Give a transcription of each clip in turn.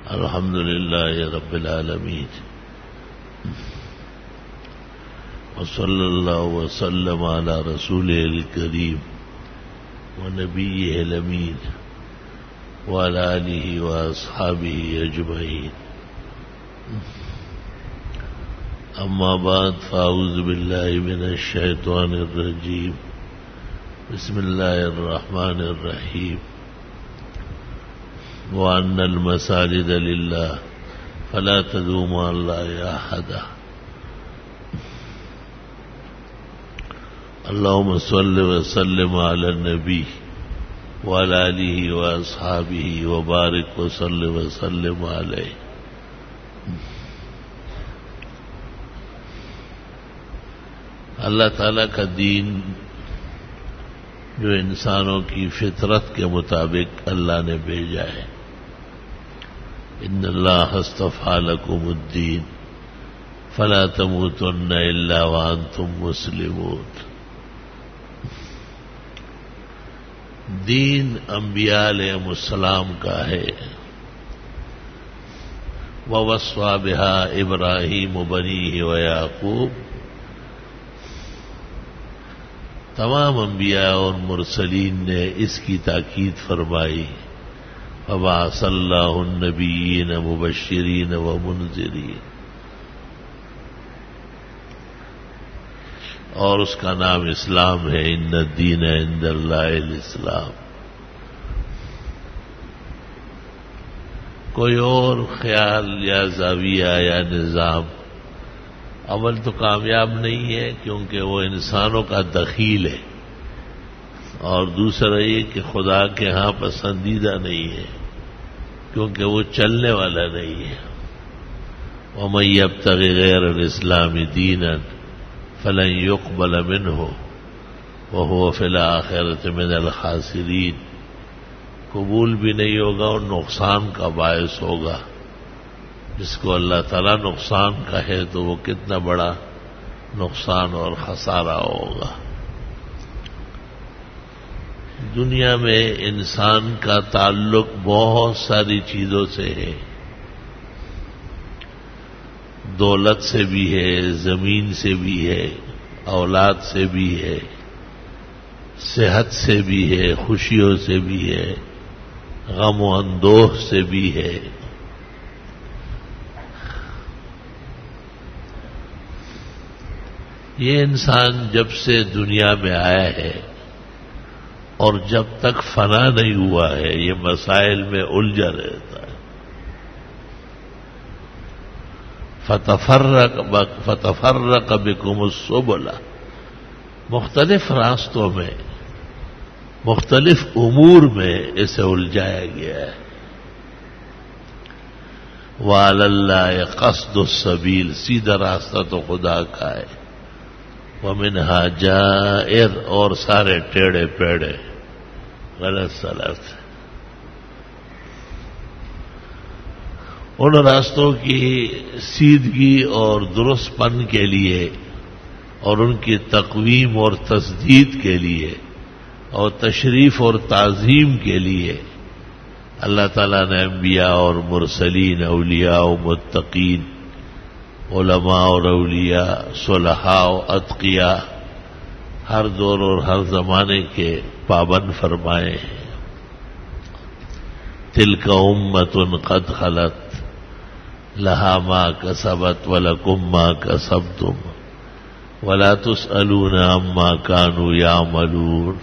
الحمد لله رب العالمين وصلى الله وسلم على رسوله الكريم ونبيه الأمين وعلى آله وأصحابه أجمعين. أما بعد فأعوذ بالله من الشيطان الرجيم. بسم الله الرحمن الرحيم. وأن المساجد لله فلا تدعوا مع الله أحدا. اللهم صل وسلم على النبي وعلى آله وأصحابه وبارك وسلم عليه. اللہ تعالیٰ کا دین جو انسانوں کی فطرت کے مطابق اللہ نے بھیجا ہے. ان اللہ اصطفى لكم الدین فلا تموتن الا وانتم مسلمون. دین انبیاء علیہم السلام کا ہے. ووصى بها ابراہیم بنیہ ویعقوب. تمام انبیاء اور مرسلین نے اس کی تاکید فرمائی. فبعث اللہ النبیین مبشرین ومنذرین. اور اس کا نام اسلام ہے. ان الدین عند اللہ الاسلام. کوئی اور خیال یا زاویہ یا نظام عمل تو کامیاب نہیں ہے، کیونکہ وہ انسانوں کا دخیل ہے، اور دوسرا یہ کہ خدا کے ہاں پسندیدہ نہیں ہے، کیونکہ وہ چلنے والا نہیں ہے. وَمَن يَبْتَغِ غَيْرَ الْإِسْلَامِ دِينًا فَلَن يُقْبَلَ مِنْهُ وَهُوَ فِي الْآخِرَةِ مِنَ الْخَاسِرِينَ. قبول بھی نہیں ہوگا اور نقصان کا باعث ہوگا. جس کو اللہ تعالیٰ نقصان کہے تو وہ کتنا بڑا نقصان اور خسارہ ہوگا. دنیا میں انسان کا تعلق بہت ساری چیزوں سے ہے. دولت سے بھی ہے، زمین سے بھی ہے، اولاد سے بھی ہے، صحت سے بھی ہے، خوشیوں سے بھی ہے، غم و اندوہ سے بھی ہے. یہ انسان جب سے دنیا میں آیا ہے اور جب تک فنا نہیں ہوا ہے یہ مسائل میں الجھا رہتا ہے. فتفرق بکم السبل. مختلف راستوں میں، مختلف امور میں اسے الجھایا گیا ہے. وعلی اللہ قصد السبیل. سیدھا راستہ تو خدا کا ہے. ومنہا جائر. اور سارے ٹیڑے پیڑے غلط سلط. ان راستوں کی سیدھگی اور درست پن کے لیے اور ان کی تقویم اور تسدید کے لیے اور تشریف اور تعظیم کے لیے اللہ تعالیٰ نے انبیاء اور مرسلین، اولیاء و متقین، علماء اور اولیاء، صلحاء و اتقیاء ہر دور اور ہر زمانے کے پابند فرمائے ہیں. تلک امۃ قد خلت لہا ما کسبت ولکم ما کسبتم ولا تسألون عما كانوا يعملون.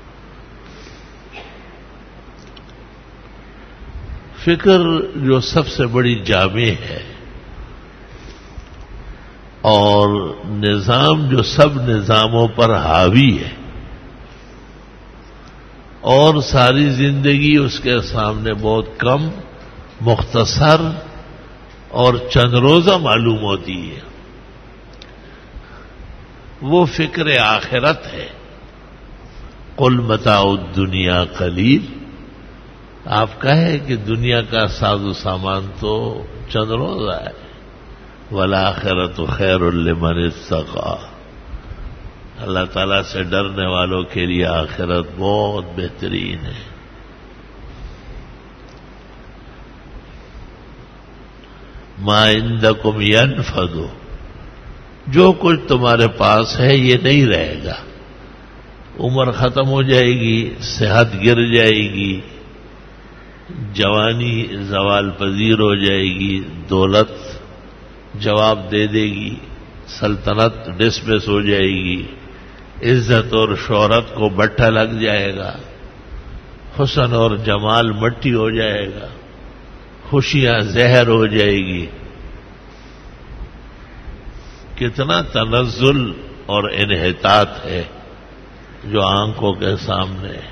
فکر جو سب سے بڑی جامع ہے اور نظام جو سب نظاموں پر حاوی ہے، اور ساری زندگی اس کے سامنے بہت کم، مختصر اور چند روزہ معلوم ہوتی ہے، وہ فکر آخرت ہے. قل متاع الدنیا قلیل. آپ کہیں کہ دنیا کا ساز و سامان تو چند روزہ ہے. والآخرۃ خیر لمن اتقی. اللہ تعالیٰ سے ڈرنے والوں کے لیے آخرت بہت بہترین ہے. ما عندکم ینفد، جو کچھ تمہارے پاس ہے یہ نہیں رہے گا. عمر ختم ہو جائے گی، صحت گر جائے گی، جوانی زوال پذیر ہو جائے گی، دولت جواب دے دے گی، سلطنت ڈسمس ہو جائے گی، عزت اور شہرت کو بٹھا لگ جائے گا، حسن اور جمال مٹی ہو جائے گا، خوشیاں زہر ہو جائے گی. کتنا تنزل اور انحطاط ہے جو آنکھوں کے سامنے ہے.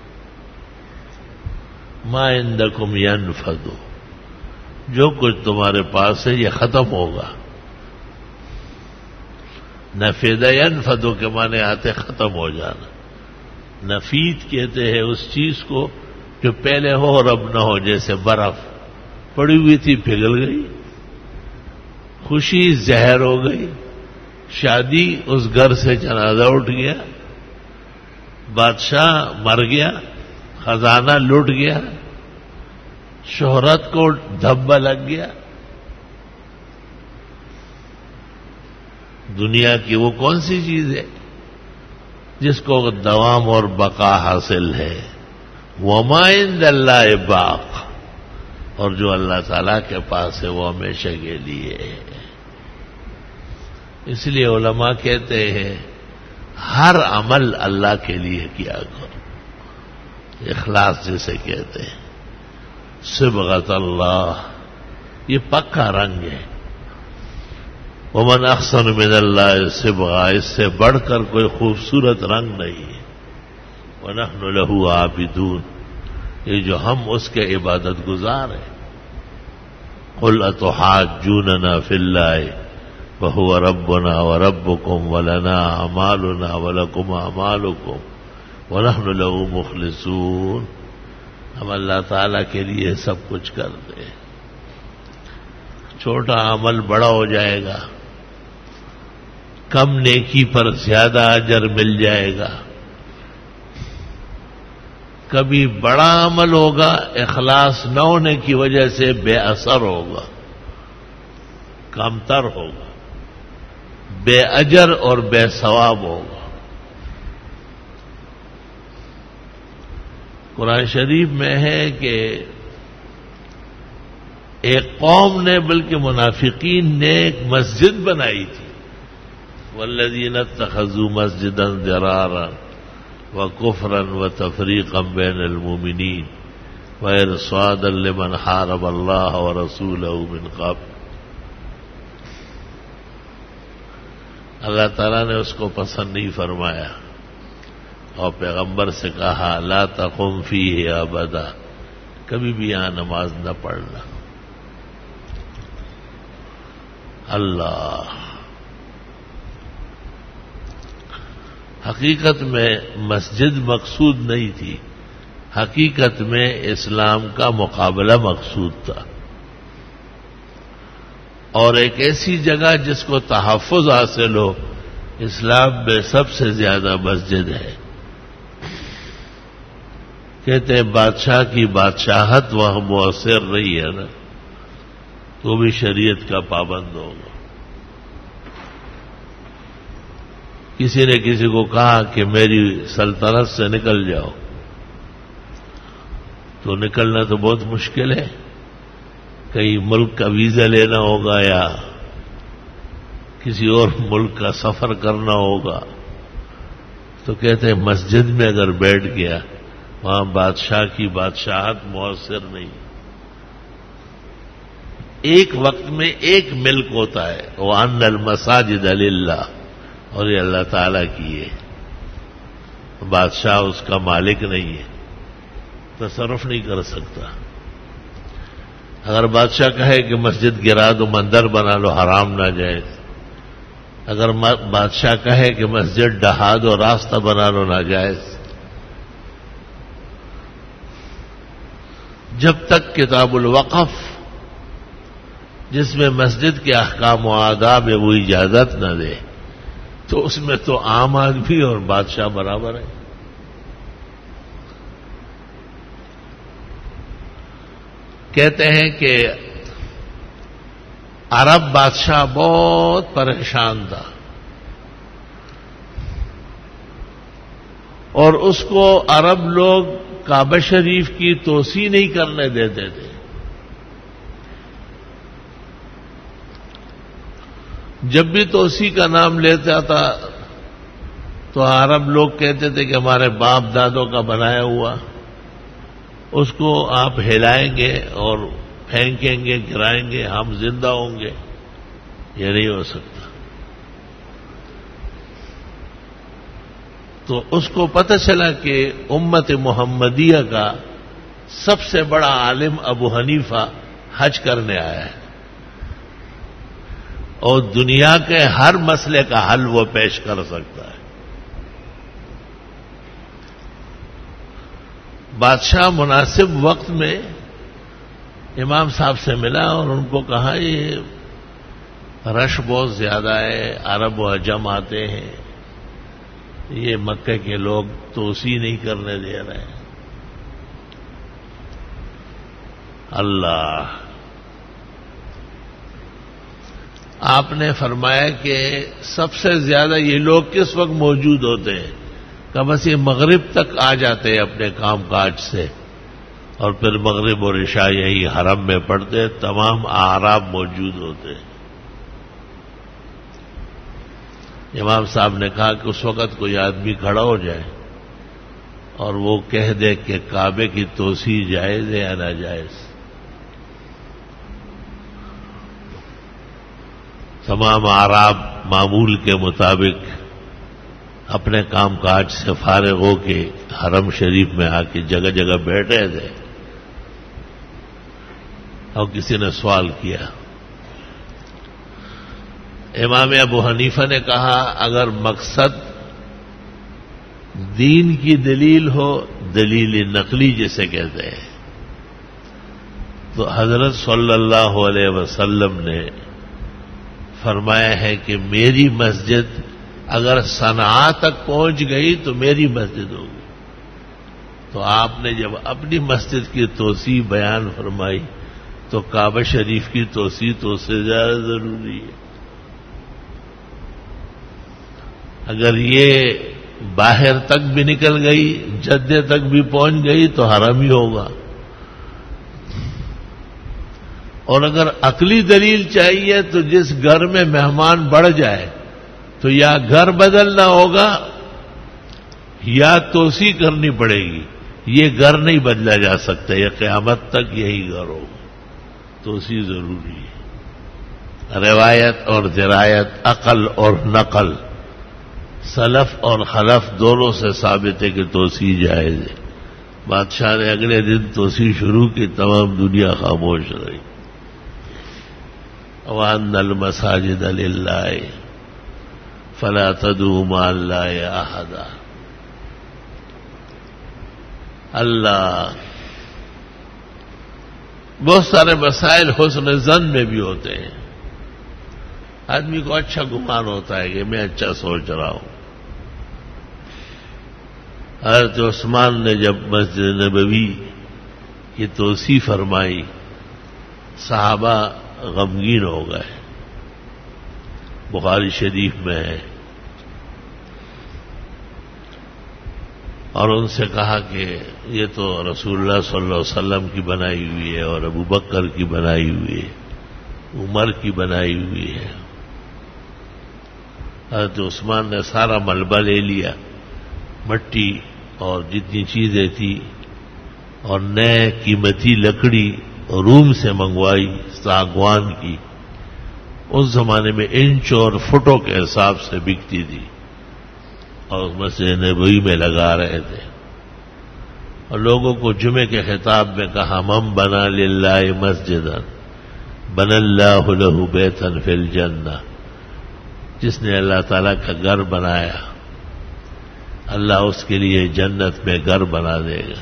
ما عندکم ینفد، جو کچھ تمہارے پاس ہے یہ ختم ہوگا. نفد ینفد کے معنی آتے ختم ہو جانا. نفید کہتے ہیں اس چیز کو جو پہلے ہو اور اب نہ ہو، جیسے برف پڑی ہوئی تھی پگھل گئی، خوشی زہر ہو گئی، شادی اس گھر سے جنازہ اٹھ گیا، بادشاہ مر گیا، خزانہ لٹ گیا، شہرت کو دھبا لگ گیا. دنیا کی وہ کون سی چیز ہے جس کو دوام اور بقا حاصل ہے؟ وما عند اللہ باق، اور جو اللہ تعالیٰ کے پاس ہے وہ ہمیشہ کے لیے ہے. اس لیے علماء کہتے ہیں ہر عمل اللہ کے لیے کیا کرو. اخلاص جسے کہتے ہیں، صبغۃ اللہ، یہ پکا رنگ ہے. ومن احسن من اللہ صبغہ، اس سے بڑھ کر کوئی خوبصورت رنگ نہیں ہے. ونحن له عابدون، یہ جو ہم اس کے عبادت گزار ہیں. قل اتحاجوننا فی اللہ وهو ربنا وربکم ولنا اعمالنا ولکم اعمالکم ونحن له مخلصون. ہم اللہ تعالیٰ کے لیے سب کچھ کرتے ہیں. چھوٹا عمل بڑا ہو جائے گا، کم نیکی پر زیادہ اجر مل جائے گا. کبھی بڑا عمل ہوگا، اخلاص نہ ہونے کی وجہ سے بے اثر ہوگا، کمتر ہوگا، بے اجر اور بے ثواب ہوگا. قرآن شریف میں ہے کہ ایک قوم نے، بلکہ منافقین نے، ایک مسجد بنائی تھی. والذین اتخذوا مسجدا ضرارا وکفرا وتفریقا بین المؤمنین وارصادا لمن حارب اللہ ورسولہ من قبل. اللہ تعالیٰ نے اس کو پسند نہیں فرمایا اور پیغمبر سے کہا لا تقم فیہ ابدا، کبھی بھی یہاں نماز نہ پڑھنا. اللہ، حقیقت میں مسجد مقصود نہیں تھی، حقیقت میں اسلام کا مقابلہ مقصود تھا. اور ایک ایسی جگہ جس کو تحفظ حاصل ہو، اسلام میں سب سے زیادہ مسجد ہے. کہتے ہیں بادشاہ کی بادشاہت وہاں مؤثر رہی ہے نا، تو بھی شریعت کا پابند ہوگا. کسی نے کسی کو کہا کہ میری سلطنت سے نکل جاؤ، تو نکلنا تو بہت مشکل ہے. کئی ملک کا ویزا لینا ہوگا یا کسی اور ملک کا سفر کرنا ہوگا. تو کہتے ہیں مسجد میں اگر بیٹھ گیا، وہاں بادشاہ کی بادشاہت مؤثر نہیں. ایک وقت میں ایک ملک ہوتا ہے، وَأَنَّ الْمَسَاجِدَ لِلَّهِ، اور یہ اللہ تعالیٰ کی ہے. بادشاہ اس کا مالک نہیں ہے، تصرف نہیں کر سکتا. اگر بادشاہ کہے کہ مسجد گرا دو، مندر بنا لو، حرام ناجائز. اگر بادشاہ کہے کہ مسجد ڈھا دو، راستہ بنا لو، ناجائز. جب تک کتاب الوقف، جس میں مسجد کے احکام و آداب ہے، وہ اجازت نہ دے، تو اس میں تو عام آدمی اور بادشاہ برابر ہے. کہتے ہیں کہ عرب بادشاہ بہت پریشان تھا اور اس کو عرب لوگ کعبہ شریف کی توسیع نہیں کرنے دیتے تھے. جب بھی توسیع کا نام لیتا تھا تو عرب لوگ کہتے تھے کہ ہمارے باپ دادوں کا بنایا ہوا اس کو آپ ہلائیں گے اور پھینکیں گے گرائیں گے ہم زندہ ہوں گے. یہ نہیں ہو سکتا. تو اس کو پتہ چلا کہ امت محمدیہ کا سب سے بڑا عالم ابو حنیفہ حج کرنے آیا ہے اور دنیا کے ہر مسئلے کا حل وہ پیش کر سکتا ہے. بادشاہ مناسب وقت میں امام صاحب سے ملا اور ان کو کہا یہ رش بہت زیادہ ہے، عرب و عجم آتے ہیں، یہ مکہ کے لوگ توسیع نہیں کرنے دے رہے ہیں. اللہ، آپ نے فرمایا کہ سب سے زیادہ یہ لوگ کس وقت موجود ہوتے ہیں؟ کہ بس یہ مغرب تک آ جاتے ہیں اپنے کام کاج سے اور پھر مغرب اور عشاء یہی حرم میں پڑھتے، تمام اعراب موجود ہوتے ہیں. امام صاحب نے کہا کہ اس وقت کوئی آدمی کھڑا ہو جائے اور وہ کہہ دے کہ کعبے کی توسیع جائز ہے یا ناجائز. تمام اعراب معمول کے مطابق اپنے کام کاج سے فارغ ہو کے حرم شریف میں آ کے جگہ جگہ بیٹھے تھے اور کسی نے سوال کیا. امام ابو حنیفہ نے کہا اگر مقصد دین کی دلیل ہو، دلیل نقلی جسے کہتے ہیں، تو حضرت صلی اللہ علیہ وسلم نے فرمایا ہے کہ میری مسجد اگر صنعاء تک پہنچ گئی تو میری مسجد ہوگی. تو آپ نے جب اپنی مسجد کی توسیع بیان فرمائی تو کعبہ شریف کی توسیع تو اس سے زیادہ ضروری ہے. اگر یہ باہر تک بھی نکل گئی، جدے تک بھی پہنچ گئی تو حرم ہی ہوگا. اور اگر عقلی دلیل چاہیے تو جس گھر میں مہمان بڑھ جائے تو یا گھر بدلنا ہوگا یا توسیع کرنی پڑے گی. یہ گھر نہیں بدلا جا سکتا، یہ قیامت تک یہی گھر ہوگا. توسیع ضروری ہے. روایت اور درایت، عقل اور نقل، سلف اور خلف دونوں سے ثابت ہے کہ توسیع جائز ہے. بادشاہ نے اگلے دن توسیع شروع کی، تمام دنیا خاموش رہی. وَأَنَّ الْمَسَاجِدَ لِلَّهِ فَلَا تَدْعُوا مَعَ اللَّهِ أَحَدًا. اللہ، بہت سارے مسائل حسن ظن میں بھی ہوتے ہیں. آدمی کو اچھا گمان ہوتا ہے کہ میں اچھا سوچ رہا ہوں. حضرت عثمان نے جب مسجد نبوی کی توسیع فرمائی، صحابہ غمگین ہو گئے. بخاری شریف میں ہے. اور ان سے کہا کہ یہ تو رسول اللہ صلی اللہ علیہ وسلم کی بنائی ہوئی ہے اور ابو بکر کی بنائی ہوئی ہے، عمر کی بنائی ہوئی ہے. حضرت عثمان نے سارا ملبہ لے لیا، مٹی اور جتنی چیزیں تھی، اور نئے قیمتی لکڑی روم سے منگوائی، ساگوان کی. اس زمانے میں انچ اور فٹوں کے حساب سے بکتی تھی، اور مسجد نبوی میں لگا رہے تھے. اور لوگوں کو جمعے کے خطاب میں کہا من بنا للہ مسجدا بن اللہ لہ بیتا فی الجنہ. جس نے اللہ تعالیٰ کا گھر بنایا، اللہ اس کے لیے جنت میں گھر بنا دے گا.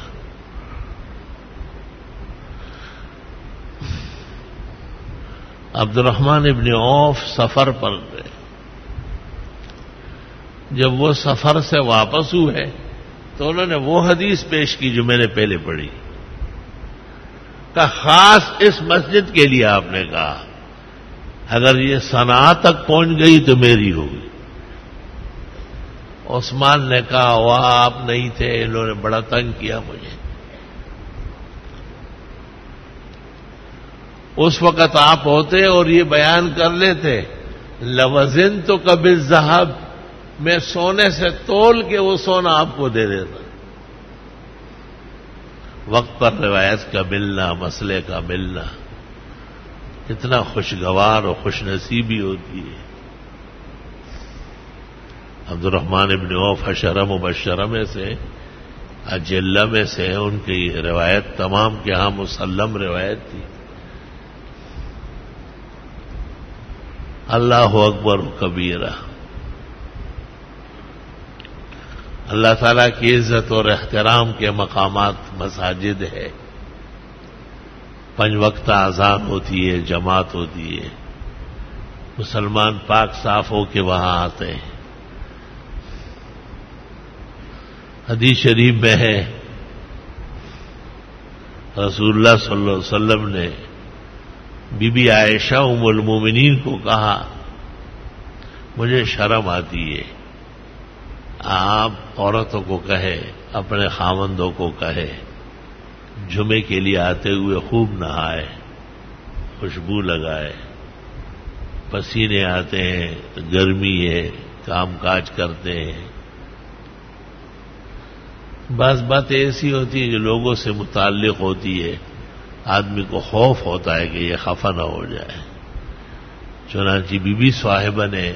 عبد الرحمن ابن عوف سفر پر گئے. جب وہ سفر سے واپس ہوئے تو انہوں نے وہ حدیث پیش کی جو میں نے پہلے پڑھی، کہ خاص اس مسجد کے لیے آپ نے کہا اگر یہ صنعا تک پہنچ گئی تو میری ہوگی۔ عثمان نے کہا واہ آپ نہیں تھے، انہوں نے بڑا تنگ کیا مجھے۔ اس وقت آپ ہوتے اور یہ بیان کر لیتے لوزن تو کبھی ذہب، میں سونے سے تول کے وہ سونا آپ کو دے دیتا۔ وقت پر روایت کا ملنا، مسئلے کا ملنا کتنا خوشگوار اور خوش نصیبی ہوتی ہے۔ عبد الرحمن ابن عوف حشرہ مبشرہ میں سے، اجلہ میں سے، ان کی روایت تمام کے ہاں مسلم روایت تھی۔ اللہ اکبر کبیرہ، اللہ تعالیٰ کی عزت اور احترام کے مقامات مساجد ہے، 5 وقت اذان ہوتی ہے، جماعت ہوتی ہے، مسلمان پاک صاف ہو کے وہاں آتے ہیں۔ حدیث شریف میں ہے رسول اللہ صلی اللہ علیہ وسلم نے بی بی عائشہ ام المومنین کو کہا مجھے شرم آتی ہے، آپ عورتوں کو کہے، اپنے خاوندوں کو کہے جمعے کے لیے آتے ہوئے خوب نہائے، خوشبو لگائے، پسینے آتے ہیں، گرمی ہے، کام کاج کرتے ہیں۔ بعض باتیں ایسی ہوتی ہیں جو لوگوں سے متعلق ہوتی ہے، آدمی کو خوف ہوتا ہے کہ یہ خفا نہ ہو جائے۔ چنانچہ بی بی صاحبہ نے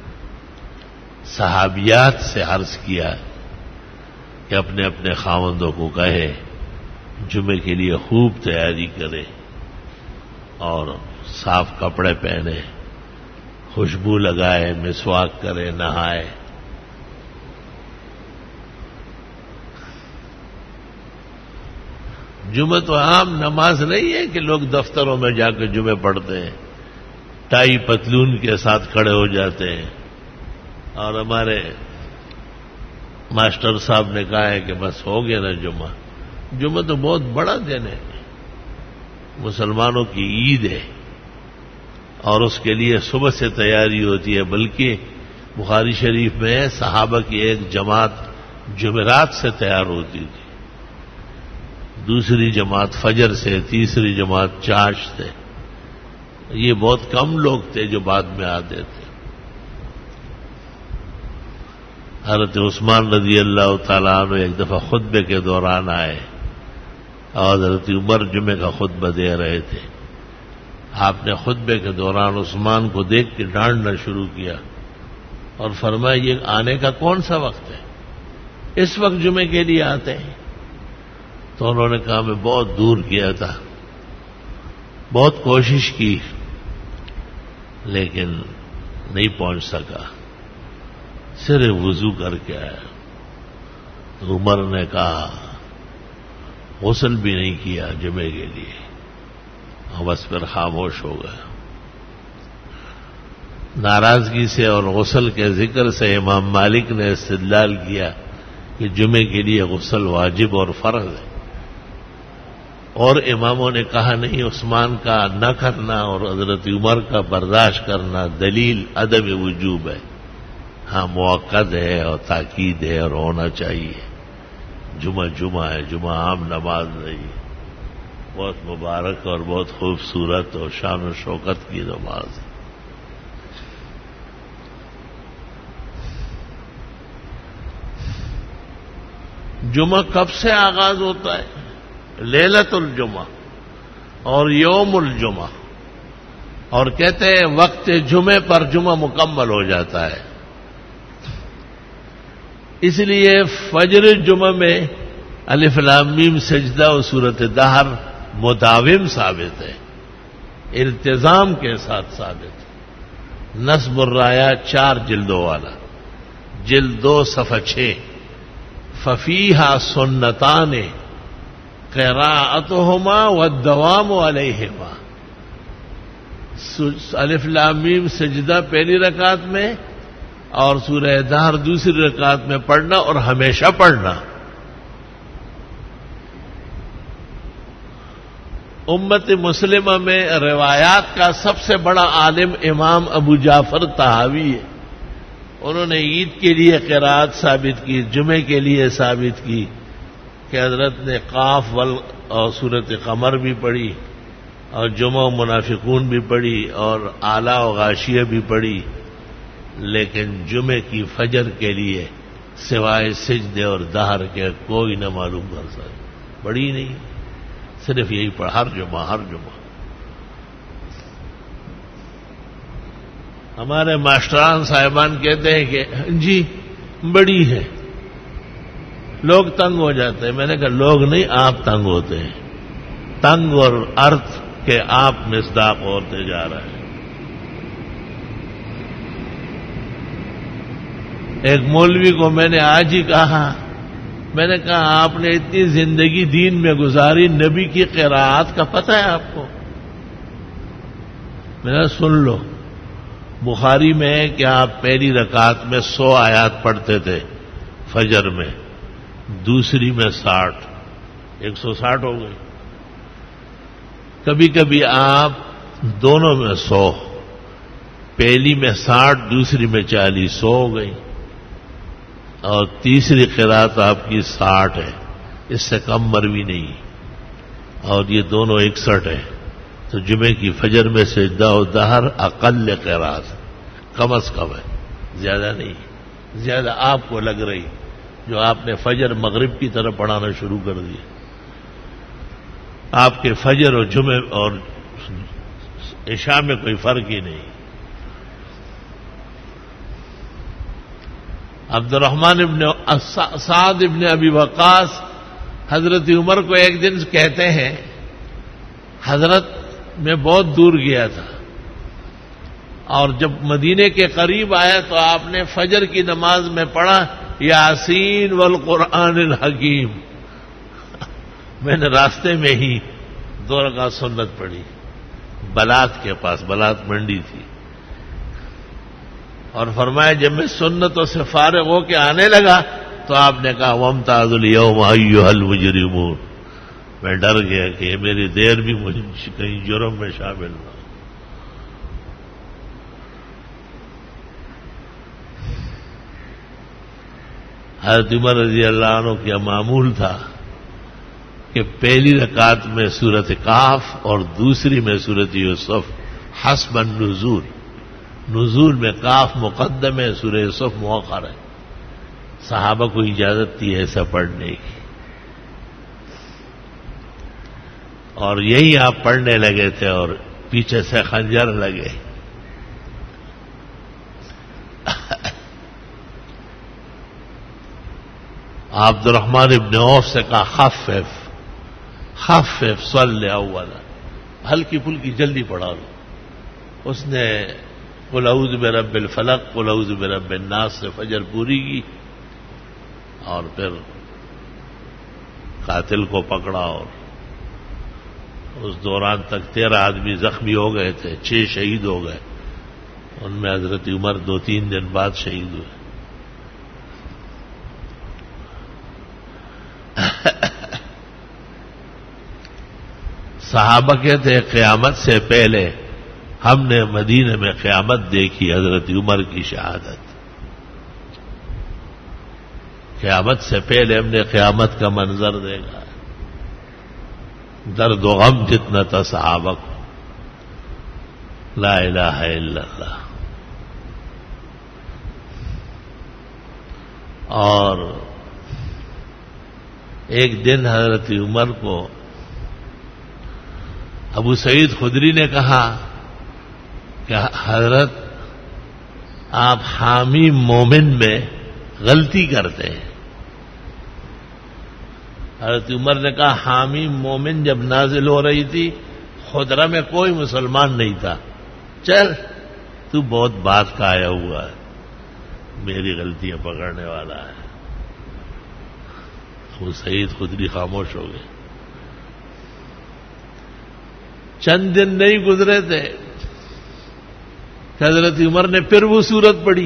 صحابیات سے عرض کیا کہ اپنے اپنے خاوندوں کو کہے جمعے کے لیے خوب تیاری کرے اور صاف کپڑے پہنے، خوشبو لگائے، مسواک کرے، نہائے۔ جمعہ تو عام نماز نہیں ہے کہ لوگ دفتروں میں جا کے جمعے پڑھتے ہیں، ٹائی پتلون کے ساتھ کھڑے ہو جاتے ہیں۔ اور ہمارے ماسٹر صاحب نے کہا ہے کہ بس ہو گیا نا جمعہ۔ جمعہ تو بہت بڑا دن ہے، مسلمانوں کی عید ہے، اور اس کے لیے صبح سے تیاری ہوتی ہے۔ بلکہ بخاری شریف میں ہے صحابہ کی ایک جماعت جمعرات سے تیار ہوتی تھی، دوسری جماعت فجر سے، تیسری جماعت چاشت سے۔ یہ بہت کم لوگ تھے جو بعد میں آتے تھے۔ حضرت عثمان رضی اللہ تعالیٰ عنہ ایک دفعہ خطبے کے دوران آئے اور حضرت عمر جمعے کا خطبہ دے رہے تھے۔ آپ نے خطبے کے دوران عثمان کو دیکھ کے ڈانٹنا شروع کیا اور فرمایا یہ آنے کا کون سا وقت ہے، اس وقت جمعے کے لیے آتے ہیں؟ تو انہوں نے کہا میں بہت دور کیا تھا، بہت کوشش کی لیکن نہیں پہنچ سکا، صرف وضو کر کے آیا۔ تو عمر نے کہا غسل بھی نہیں کیا جمعے کے لیے، اور بس پھر خاموش ہو گیا۔ ناراضگی سے اور غسل کے ذکر سے امام مالک نے استدلال کیا کہ جمعے کے لیے غسل واجب اور فرض ہے، اور اماموں نے کہا نہیں، عثمان کا نہ کرنا اور حضرت عمر کا برداشت کرنا دلیل عدم وجوب ہے۔ ہاں موقت ہے اور تاکید ہے اور ہونا چاہیے۔ جمعہ جمعہ ہے، جمعہ عام نماز نہیں، بہت مبارک اور بہت خوبصورت اور شان و شوکت کی نماز ہے۔ جمعہ کب سے آغاز ہوتا ہے؟ لیلۃ الجمعہ اور یوم الجمعہ، اور کہتے ہیں وقت جمعے پر جمعہ مکمل ہو جاتا ہے۔ اس لیے فجر جمعہ میں الف لام میم سجدہ و سورۃ دہر مداوم ثابت ہے، التزام کے ساتھ ثابت ہے۔ نصب الرایا 4 جلدوں والا، جلد 2 صفحہ 6، ففیہا سنتان قراءتہما والدوام علیہما۔ الف لام میم سجدہ پہلی رکعت میں اور سورہ دہر دوسری رکعت میں پڑھنا اور ہمیشہ پڑھنا۔ امت مسلمہ میں روایات کا سب سے بڑا عالم امام ابو جعفر طحاوی ہے. انہوں نے عید کے لیے قرات ثابت کی، جمعے کے لیے ثابت کی کہ حضرت نے قاف اور سورۃ قمر بھی پڑھی اور جمعہ و منافقون بھی پڑھی اور اعلی و غاشیہ بھی پڑھی، لیکن جمعے کی فجر کے لیے سوائے سجدے اور دہر کے کوئی نہ معلوم کر سکے. پڑھی نہیں، صرف یہی پڑھ ہر جمعہ. ہمارے ماسٹران صاحبان کہتے ہیں کہ جی بڑی ہے، لوگ تنگ ہو جاتے ہیں. میں نے کہا لوگ نہیں، آپ تنگ ہوتے ہیں. تنگ اور ارتھ کے آپ مصداق ہوتے جا رہے ہیں. ایک مولوی کو میں نے آج ہی کہا، میں نے کہا آپ نے اتنی زندگی دین میں گزاری، نبی کی قراءات کا پتہ ہے آپ کو؟ میں نے سن لو، بخاری میں ہے کہ آپ پہلی رکعت میں 100 آیات پڑھتے تھے فجر میں، دوسری میں 60، 160 ہو گئی. کبھی کبھی آپ دونوں میں 100، پہلی میں 60 دوسری میں 40، 100 ہو گئی. اور تیسری قرات آپ کی 60 ہے، اس سے کم مروی نہیں، اور یہ دونوں 61 ہے. تو جمعے کی فجر میں سجدہ و دہر اقل قرات کم از کم ہے، زیادہ نہیں. زیادہ آپ کو لگ رہی جو آپ نے فجر مغرب کی طرح پڑھانا شروع کر دیا. آپ کے فجر اور جمعے اور عشاء میں کوئی فرق ہی نہیں. عبد الرحمن سعد ابن ابی وقاص حضرت عمر کو ایک دن کہتے ہیں، حضرت میں بہت دور گیا تھا اور جب مدینے کے قریب آیا تو آپ نے فجر کی نماز میں پڑھا یاسین والقرآن الحکیم. میں نے راستے میں ہی 2 رکعت سنت پڑھی بلات کے پاس، بلات منڈی تھی، اور فرمایا جب میں سنتوں سے فارغ ہو کے آنے لگا تو آپ نے کہا وامتاز الیوم ایھا المجرمون. میں ڈر گیا کہ میری دیر بھی مجھے کہیں جرم میں شامل نہ. حضرت عمر رضی اللہ عنہ کا معمول تھا کہ پہلی رکعت میں سورۃ کہف اور دوسری میں سورۃ یوسف حسب النزول. نزول میں کاف مقدم ہے، سورہ یوسف مؤخر ہے. صحابہ کو اجازت تھی ایسا پڑھنے کی، اور یہی آپ پڑھنے لگے تھے اور پیچھے سے خنجر لگے. عبد الرحمن ابن عوف سے کہا خفف صلی اولا، ہلکی پھلکی جلدی پڑھا لو. اس نے قل اعوذ برب الفلق قل اعوذ برب الناس سے فجر پوری کی، اور پھر قاتل کو پکڑا، اور اس دوران تک 13 آدمی زخمی ہو گئے تھے، 6 شہید ہو گئے. ان میں حضرت عمر 2-3 دن بعد شہید ہوئے. صحابہ کہتے ہیں قیامت سے پہلے ہم نے مدینے میں قیامت دیکھی، حضرت عمر کی شہادت. قیامت سے پہلے ہم نے قیامت کا منظر دیکھا. درد و غم جتنا تھا صحابہ کو. لا الہ الا اللہ. اور ایک دن حضرت عمر کو ابو سعید خدری نے کہا کہ حضرت آپ حامی مومن میں غلطی کرتے ہیں. حضرت عمر نے کہا حامی مومن جب نازل ہو رہی تھی خدرہ میں کوئی مسلمان نہیں تھا، چل تو بہت بات کا آیا ہوا ہے، میری غلطیاں پکڑنے والا ہے. ابو سعید خدری خاموش ہو گئے. چند دن نہیں گزرے تھے کہ حضرت عمر نے پھر وہ سورت پڑھی،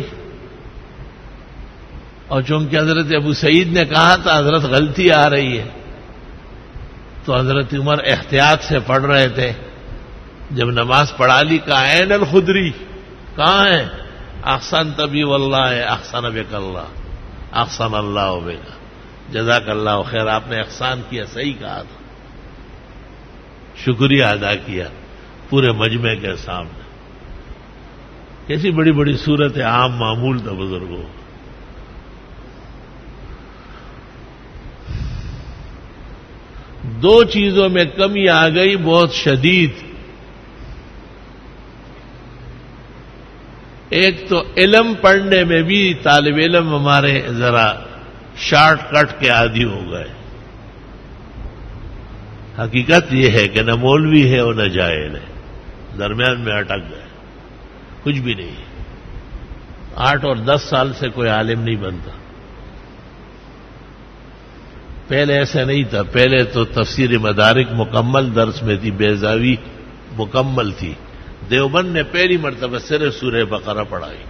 اور چونکہ حضرت ابو سعید نے کہا تھا حضرت غلطی آ رہی ہے، تو حضرت عمر احتیاط سے پڑھ رہے تھے. جب نماز پڑھا لی کہا عین الخدری کہاں ہے؟ احسن تبی واللہ احسن بک اللہ احسن اللہ بک جزاک اللہ خیر. آپ نے احسان کیا، صحیح کہا تھا، شکریہ ادا کیا پورے مجمع کے سامنے. کیسی بڑی بڑی صورت عام معمول تھا بزرگوں. دو چیزوں میں کمی آ گئی بہت شدید. ایک تو علم پڑھنے میں بھی طالب علم ہمارے ذرا شارٹ کٹ کے عادی ہو گئے. حقیقت یہ ہے کہ نہ مولوی ہے اور نہ جاہل ہے، درمیان میں اٹک گئے، کچھ بھی نہیں. 8 اور 10 سال سے کوئی عالم نہیں بنتا. پہلے ایسا نہیں تھا. پہلے تو تفسیر مدارک مکمل درس میں تھی، بیضاوی مکمل تھی. دیوبند نے پہلی مرتبہ صرف سورہ بقرہ پڑھائی.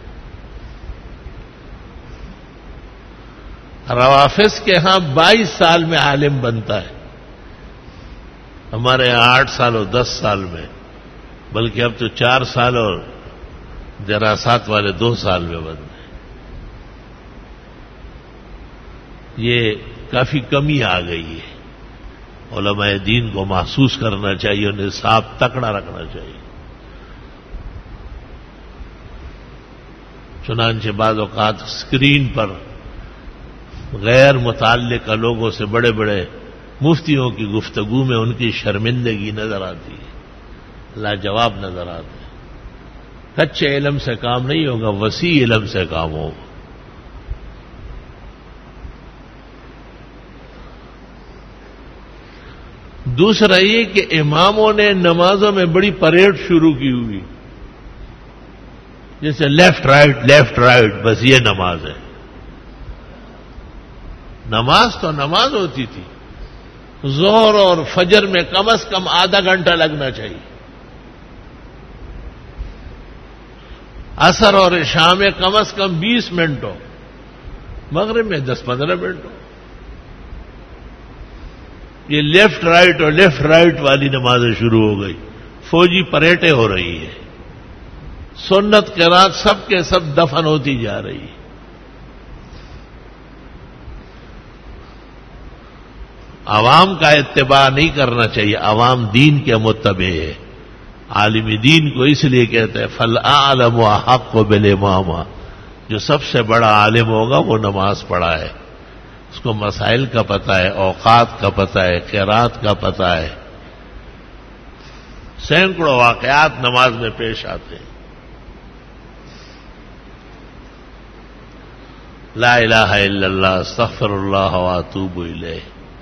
روافظ کے ہاں 22 سال میں عالم بنتا ہے، ہمارے یہاں 8 سال اور 10 سال میں، بلکہ اب تو 4 سال اور دراسات والے 2 سال میں بنتے ہیں. یہ کافی کمی آ گئی ہے. علماء دین کو محسوس کرنا چاہیے، انہیں نصاب تکڑا رکھنا چاہیے. چنانچہ بعض اوقات اسکرین پر غیر متعلقہ لوگوں سے بڑے بڑے مفتیوں کی گفتگو میں ان کی شرمندگی نظر آتی ہے، لاجواب نظر آتے ہیں. کچے علم سے کام نہیں ہوگا، وسیع علم سے کام ہوگا. دوسرا یہ کہ اماموں نے نمازوں میں بڑی پریڈ شروع کی ہوئی، جیسے لیفٹ رائٹ بس یہ نماز ہے. نماز تو نماز ہوتی تھی. ظہر اور فجر میں کم از کم آدھا گھنٹہ لگنا چاہیے، عصر اور عشاء میں کم از کم 20 منٹ ہو، مغرب میں 10-15 منٹ ہو. یہ لیفٹ رائٹ والی نمازیں شروع ہو گئی. فوجی پریٹیں ہو رہی ہے. سنت قرات سب کے سب دفن ہوتی جا رہی ہے. عوام کا اتباع نہیں کرنا چاہیے، عوام دین کے متبع ہے. عالم دین کو اس لیے کہتے ہیں فَالْأَعْلَمُ أَحَقُّ بِالْإِمَامَةِ، جو سب سے بڑا عالم ہوگا وہ نماز پڑھا ہے، اس کو مسائل کا پتہ ہے، اوقات کا پتہ ہے، قرات کا پتہ ہے. سینکڑوں واقعات نماز میں پیش آتے ہیں. لا الہ الا اللہ استغفر اللہ واتوب الیہ.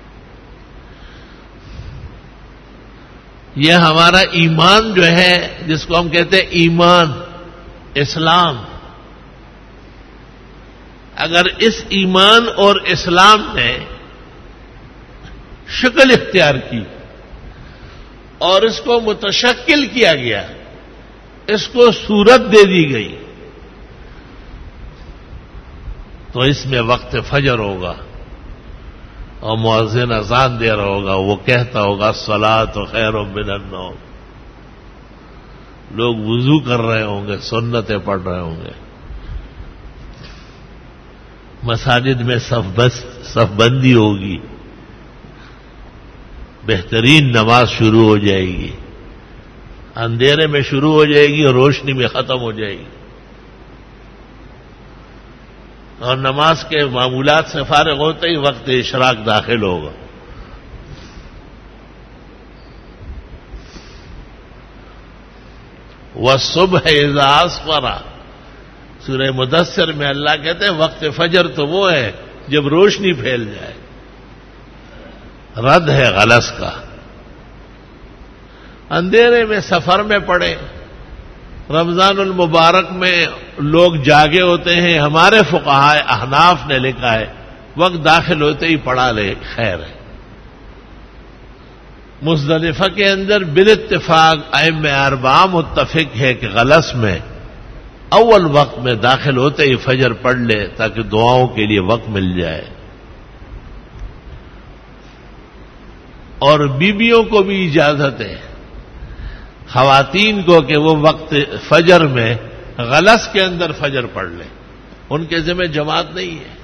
یہ ہمارا ایمان جو ہے، جس کو ہم کہتے ہیں ایمان اسلام، اگر اس ایمان اور اسلام نے شکل اختیار کی اور اس کو متشکل کیا گیا، اس کو صورت دے دی گئی، تو اس میں وقت فجر ہوگا اور مؤذن اذان دے رہا ہوگا، وہ کہتا ہوگا الصلاۃ خیر من النوم. لوگ وضو کر رہے ہوں گے، سنتیں پڑھ رہے ہوں گے. مساجد میں صف بندی ہوگی، بہترین نماز شروع ہو جائے گی. اندھیرے میں شروع ہو جائے گی اور روشنی میں ختم ہو جائے گی. اور نماز کے معمولات سے فارغ ہوتے ہی وقت اشراق داخل ہوگا. وَالصُّبْحِ إِذَا أَسْفَرَ، سورہ مدثر میں اللہ کہتے ہیں وقت فجر تو وہ ہے جب روشنی پھیل جائے. رد ہے غلس کا. اندھیرے میں سفر میں پڑے، رمضان المبارک میں لوگ جاگے ہوتے ہیں. ہمارے فقہاء احناف نے لکھا ہے وقت داخل ہوتے ہی پڑھا لے خیر ہے. مزدلفہ کے اندر بالاتفاق ائمہ اربعہ متفق ہے کہ غلس میں اول وقت میں داخل ہوتے ہی فجر پڑھ لے تاکہ دعاؤں کے لیے وقت مل جائے. اور بیویوں کو بھی اجازت ہے خواتین کو کہ وہ وقت فجر میں غلس کے اندر فجر پڑھ لیں. ان کے ذمہ جماعت نہیں ہے.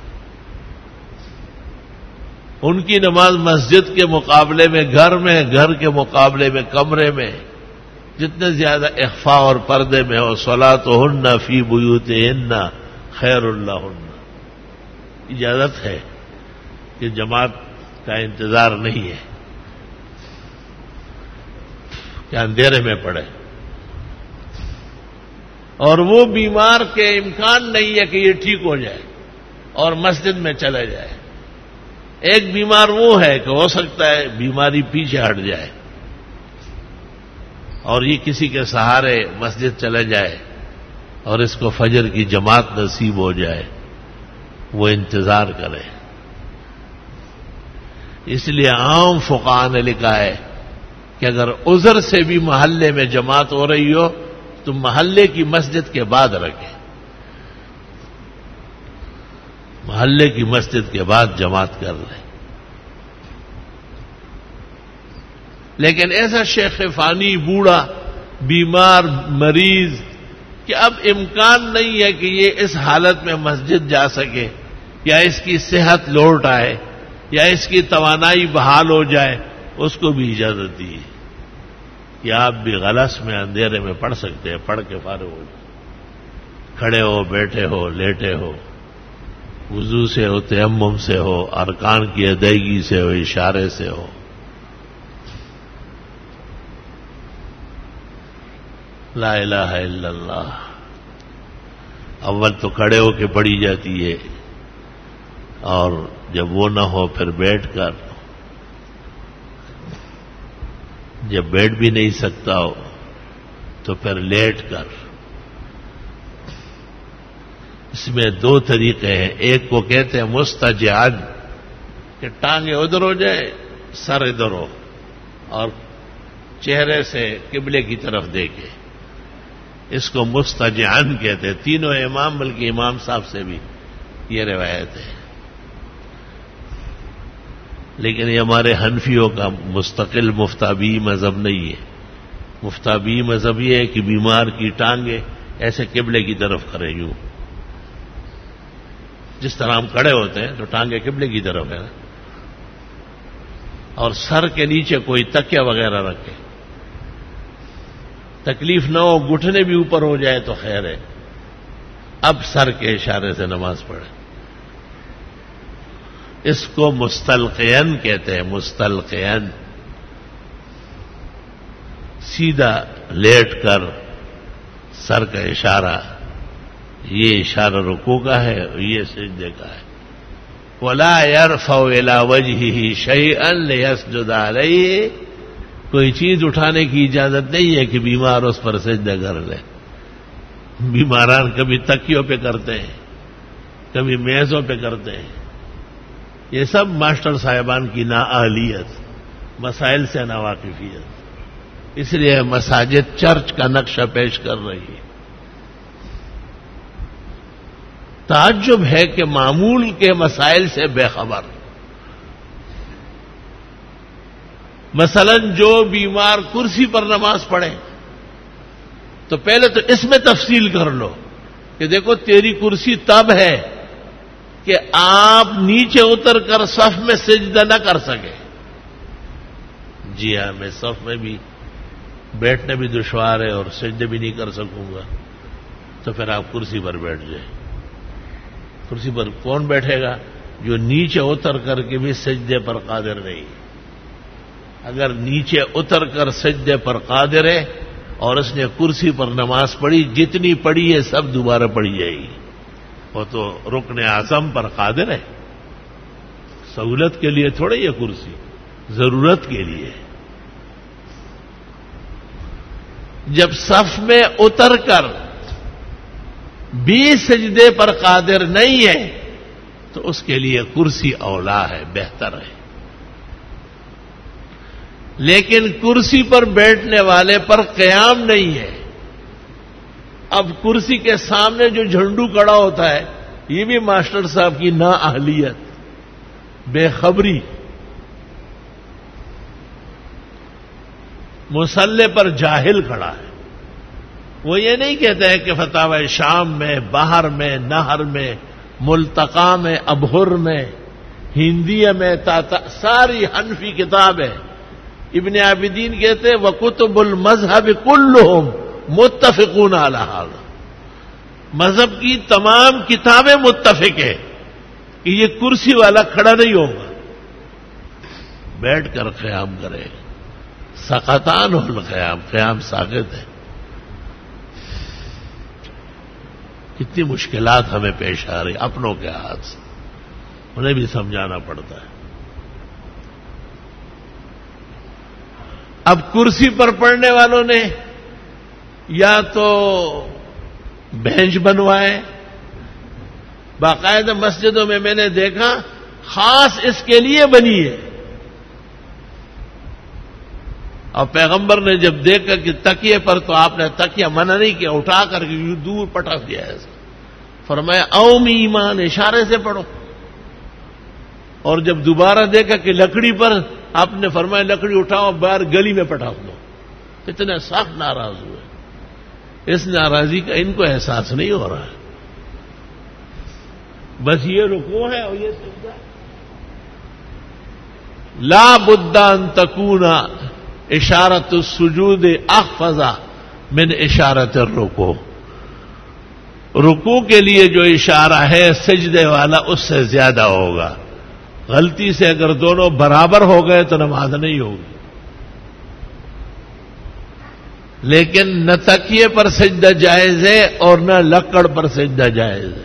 ان کی نماز مسجد کے مقابلے میں گھر کے مقابلے میں کمرے میں جتنے زیادہ اخفاء اور پردے میں ہو صلاتہن فی بیوتہن خیر لہن. اجازت ہے کہ جماعت کا انتظار نہیں ہے کہ اندھیرے میں پڑے. اور وہ بیمار کے امکان نہیں ہے کہ یہ ٹھیک ہو جائے اور مسجد میں چلے جائے. ایک بیمار وہ ہے کہ ہو سکتا ہے بیماری پیچھے ہٹ جائے اور یہ کسی کے سہارے مسجد چلے جائے اور اس کو فجر کی جماعت نصیب ہو جائے. وہ انتظار کرے. اس لیے عام فقہاء نے لکھا ہے کہ اگر عذر سے بھی محلے میں جماعت ہو رہی ہو تو محلے کی مسجد کے بعد رکھے. محلے کی مسجد کے بعد جماعت کر لیں. لیکن ایسا شیخ فانی بوڑھا بیمار مریض کہ اب امکان نہیں ہے کہ یہ اس حالت میں مسجد جا سکے یا اس کی صحت لوٹ آئے یا اس کی توانائی بحال ہو جائے، اس کو بھی اجازت دی کہ آپ بھی غلس میں اندھیرے میں پڑھ سکتے ہیں. پڑھ کے فارغ ہو جائے. کھڑے ہو، بیٹھے ہو، لیٹے ہو، وضو سے ہو، تیمم سے ہو، ارکان کی ادائیگی سے ہو، اشارے سے ہو. لا الہ الا اللہ. اول تو کھڑے ہو کے پڑھی جاتی ہے اور جب وہ نہ ہو پھر بیٹھ کر، جب بیٹھ بھی نہیں سکتا ہو تو پھر لیٹ کر. اس میں دو طریقے ہیں. ایک کو کہتے ہیں مستجعن کہ ٹانگیں ادھر ہو جائے، سر ادھر ہو اور چہرے سے قبلے کی طرف دیکھے. اس کو مستجعن کہتے ہیں. تینوں امام، بلکہ امام صاحب سے بھی یہ روایت ہے. لیکن یہ ہمارے حنفیوں کا مستقل مفتابی مذہب نہیں ہے. مفتابی مذہب یہ ہے کہ بیمار کی ٹانگیں ایسے قبلے کی طرف کریں. یوں جس طرح ہم کھڑے ہوتے ہیں تو ٹانگیں قبلے کی طرف ہے نا، اور سر کے نیچے کوئی تکیہ وغیرہ رکھے. تکلیف نہ ہو، گھٹنے بھی اوپر ہو جائے تو خیر ہے. اب سر کے اشارے سے نماز پڑھے. اس کو مستلقین کہتے ہیں. مستلقین سیدھا لیٹ کر سر کا اشارہ، یہ اشارہ رکوع کا ہے، یہ سجدے کا ہے. وَلَا يَرْفَعُ إِلَىٰ وَجْهِهِ شَيْئًا لِيَسْجُدَ عَلَيْهِ. کوئی چیز اٹھانے کی اجازت نہیں ہے کہ بیمار اس پر سجدہ کر لے. بیماران کبھی تکیوں پہ کرتے ہیں، کبھی میزوں پہ کرتے ہیں. یہ سب ماسٹر صاحبان کی نااہلیت، مسائل سے ناواقفیت. اس لیے مساجد چرچ کا نقشہ پیش کر رہی ہے. تعجب ہے کہ معمول کے مسائل سے بے خبر. مثلا جو بیمار کرسی پر نماز پڑھے تو پہلے تو اس میں تفصیل کر لو کہ دیکھو تیری کرسی تب ہے کہ آپ نیچے اتر کر صف میں سجدہ نہ کر سکے. جی ہاں، میں صف میں بھی بیٹھنے بھی دشوار ہے اور سجدے بھی نہیں کر سکوں گا، تو پھر آپ کرسی پر بیٹھ جائیں. کرسی پر کون بیٹھے گا؟ جو نیچے اتر کر کے بھی سجدے پر قادر نہیں. اگر نیچے اتر کر سجدے پر قادر ہے اور اس نے کرسی پر نماز پڑھی، جتنی پڑھی ہے سب دوبارہ پڑھی جائے گی. وہ تو رکن اعظم پر قادر ہے. سہولت کے لیے تھوڑے یہ کرسی، ضرورت کے لیے. جب صف میں اتر کر بھی سجدے پر قادر نہیں ہے تو اس کے لیے کرسی اولا ہے، بہتر ہے. لیکن کرسی پر بیٹھنے والے پر قیام نہیں ہے. اب کرسی کے سامنے جو جھنڈو کڑا ہوتا ہے، یہ بھی ماسٹر صاحب کی نااہلیت، بے خبری. مصلے پر جاہل کھڑا ہے. وہ یہ نہیں کہتا ہے کہ فتاوی شام میں، بحر میں، نہر میں، ملتقا میں، ابہر میں، ہندیہ میں، ساری حنفی کتاب ہے. ابن عابدین کہتے ہیں وَكُتُبُ الْمَذْهَبِ كُلُّهُمْ مُتَّفِقُونَ عَلَى هَذَا. مذہب کی تمام کتابیں متفق ہیں کہ یہ کرسی والا کھڑا نہیں ہوگا، بیٹھ کر قیام کرے. سقطان القیام، قیام ساقط ہے. کتنی مشکلات ہمیں پیش آ رہی اپنوں کے ہاتھ سے، انہیں بھی سمجھانا پڑتا ہے. اب کرسی پر پڑھنے والوں نے یا تو بینچ بنوائے، باقاعدہ مسجدوں میں نے دیکھا خاص اس کے لیے بنی ہے. اور پیغمبر نے جب دیکھا کہ تکیے پر، تو آپ نے تکیہ منع نہیں کیا، اٹھا کر کے دور پٹک دیا ایسا. فرمایا اوم ایمان، اشارے سے پڑھو. اور جب دوبارہ دیکھا کہ لکڑی پر، آپ نے فرمایا لکڑی اٹھاؤ باہر گلی میں پٹک دو. اتنے سخت ناراض ہوئے. اس ناراضی کا ان کو احساس نہیں ہو رہا ہے. بس یہ رکوع ہے اور یہ سجدہ. لا بد ان تکون اشارت السجود اخفض من اشارت الرکوع. رکوع کے لیے جو اشارہ ہے سجدے والا اس سے زیادہ ہوگا. غلطی سے اگر دونوں برابر ہو گئے تو نماز نہیں ہوگی. لیکن نہ تکیے پر سجدہ جائز ہے اور نہ لکڑ پر سجدہ جائز ہے،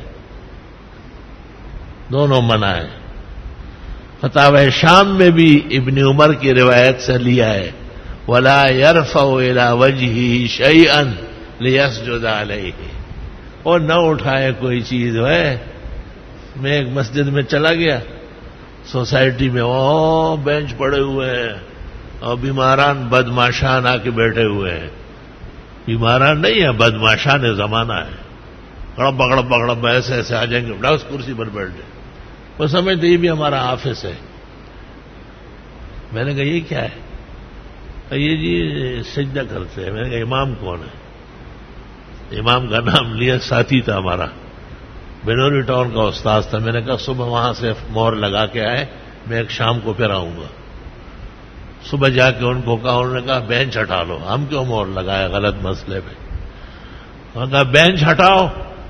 دونوں منع ہے. فتاوی شام میں بھی ابن عمر کی روایت سے لیا ہے وَلَا يَرْفَعُ إِلَى وَجْهِهِ شَيْئًا لِيَسْجُدَ عَلَيْهِ. اور نہ اٹھائے کوئی چیز ہے. میں ایک مسجد میں چلا گیا، سوسائٹی میں بینچ پڑے ہوئے ہیں اور بیماران بدماشان آ کے بیٹھے ہوئے ہیں. بیماران نہیں ہے، بدماشان زمانہ ہے. گڑب بگڑب ایسے ایسے آ جائیں گے، اس کرسی پر بیٹھ جائیں. وہ سمجھتے یہ بھی ہمارا آفس ہے. میں نے کہا یہ کیا ہے؟ یہ جی سجدہ کرتے ہیں. میں نے کہا امام کون ہے؟ امام کا نام لیا، ساتھی تھا ہمارا، بنوری ٹاؤن کا استاذ تھا. میں نے کہا صبح وہاں سے مہر لگا کے آئے، میں ایک شام کو پھر آؤں گا. صبح جا کے ان کو کہا، انہوں نے کہا بینچ ہٹا لو. ہم کیوں مہر لگائے غلط مسئلے پہ؟ انہوں نے کہا بینچ ہٹاؤ.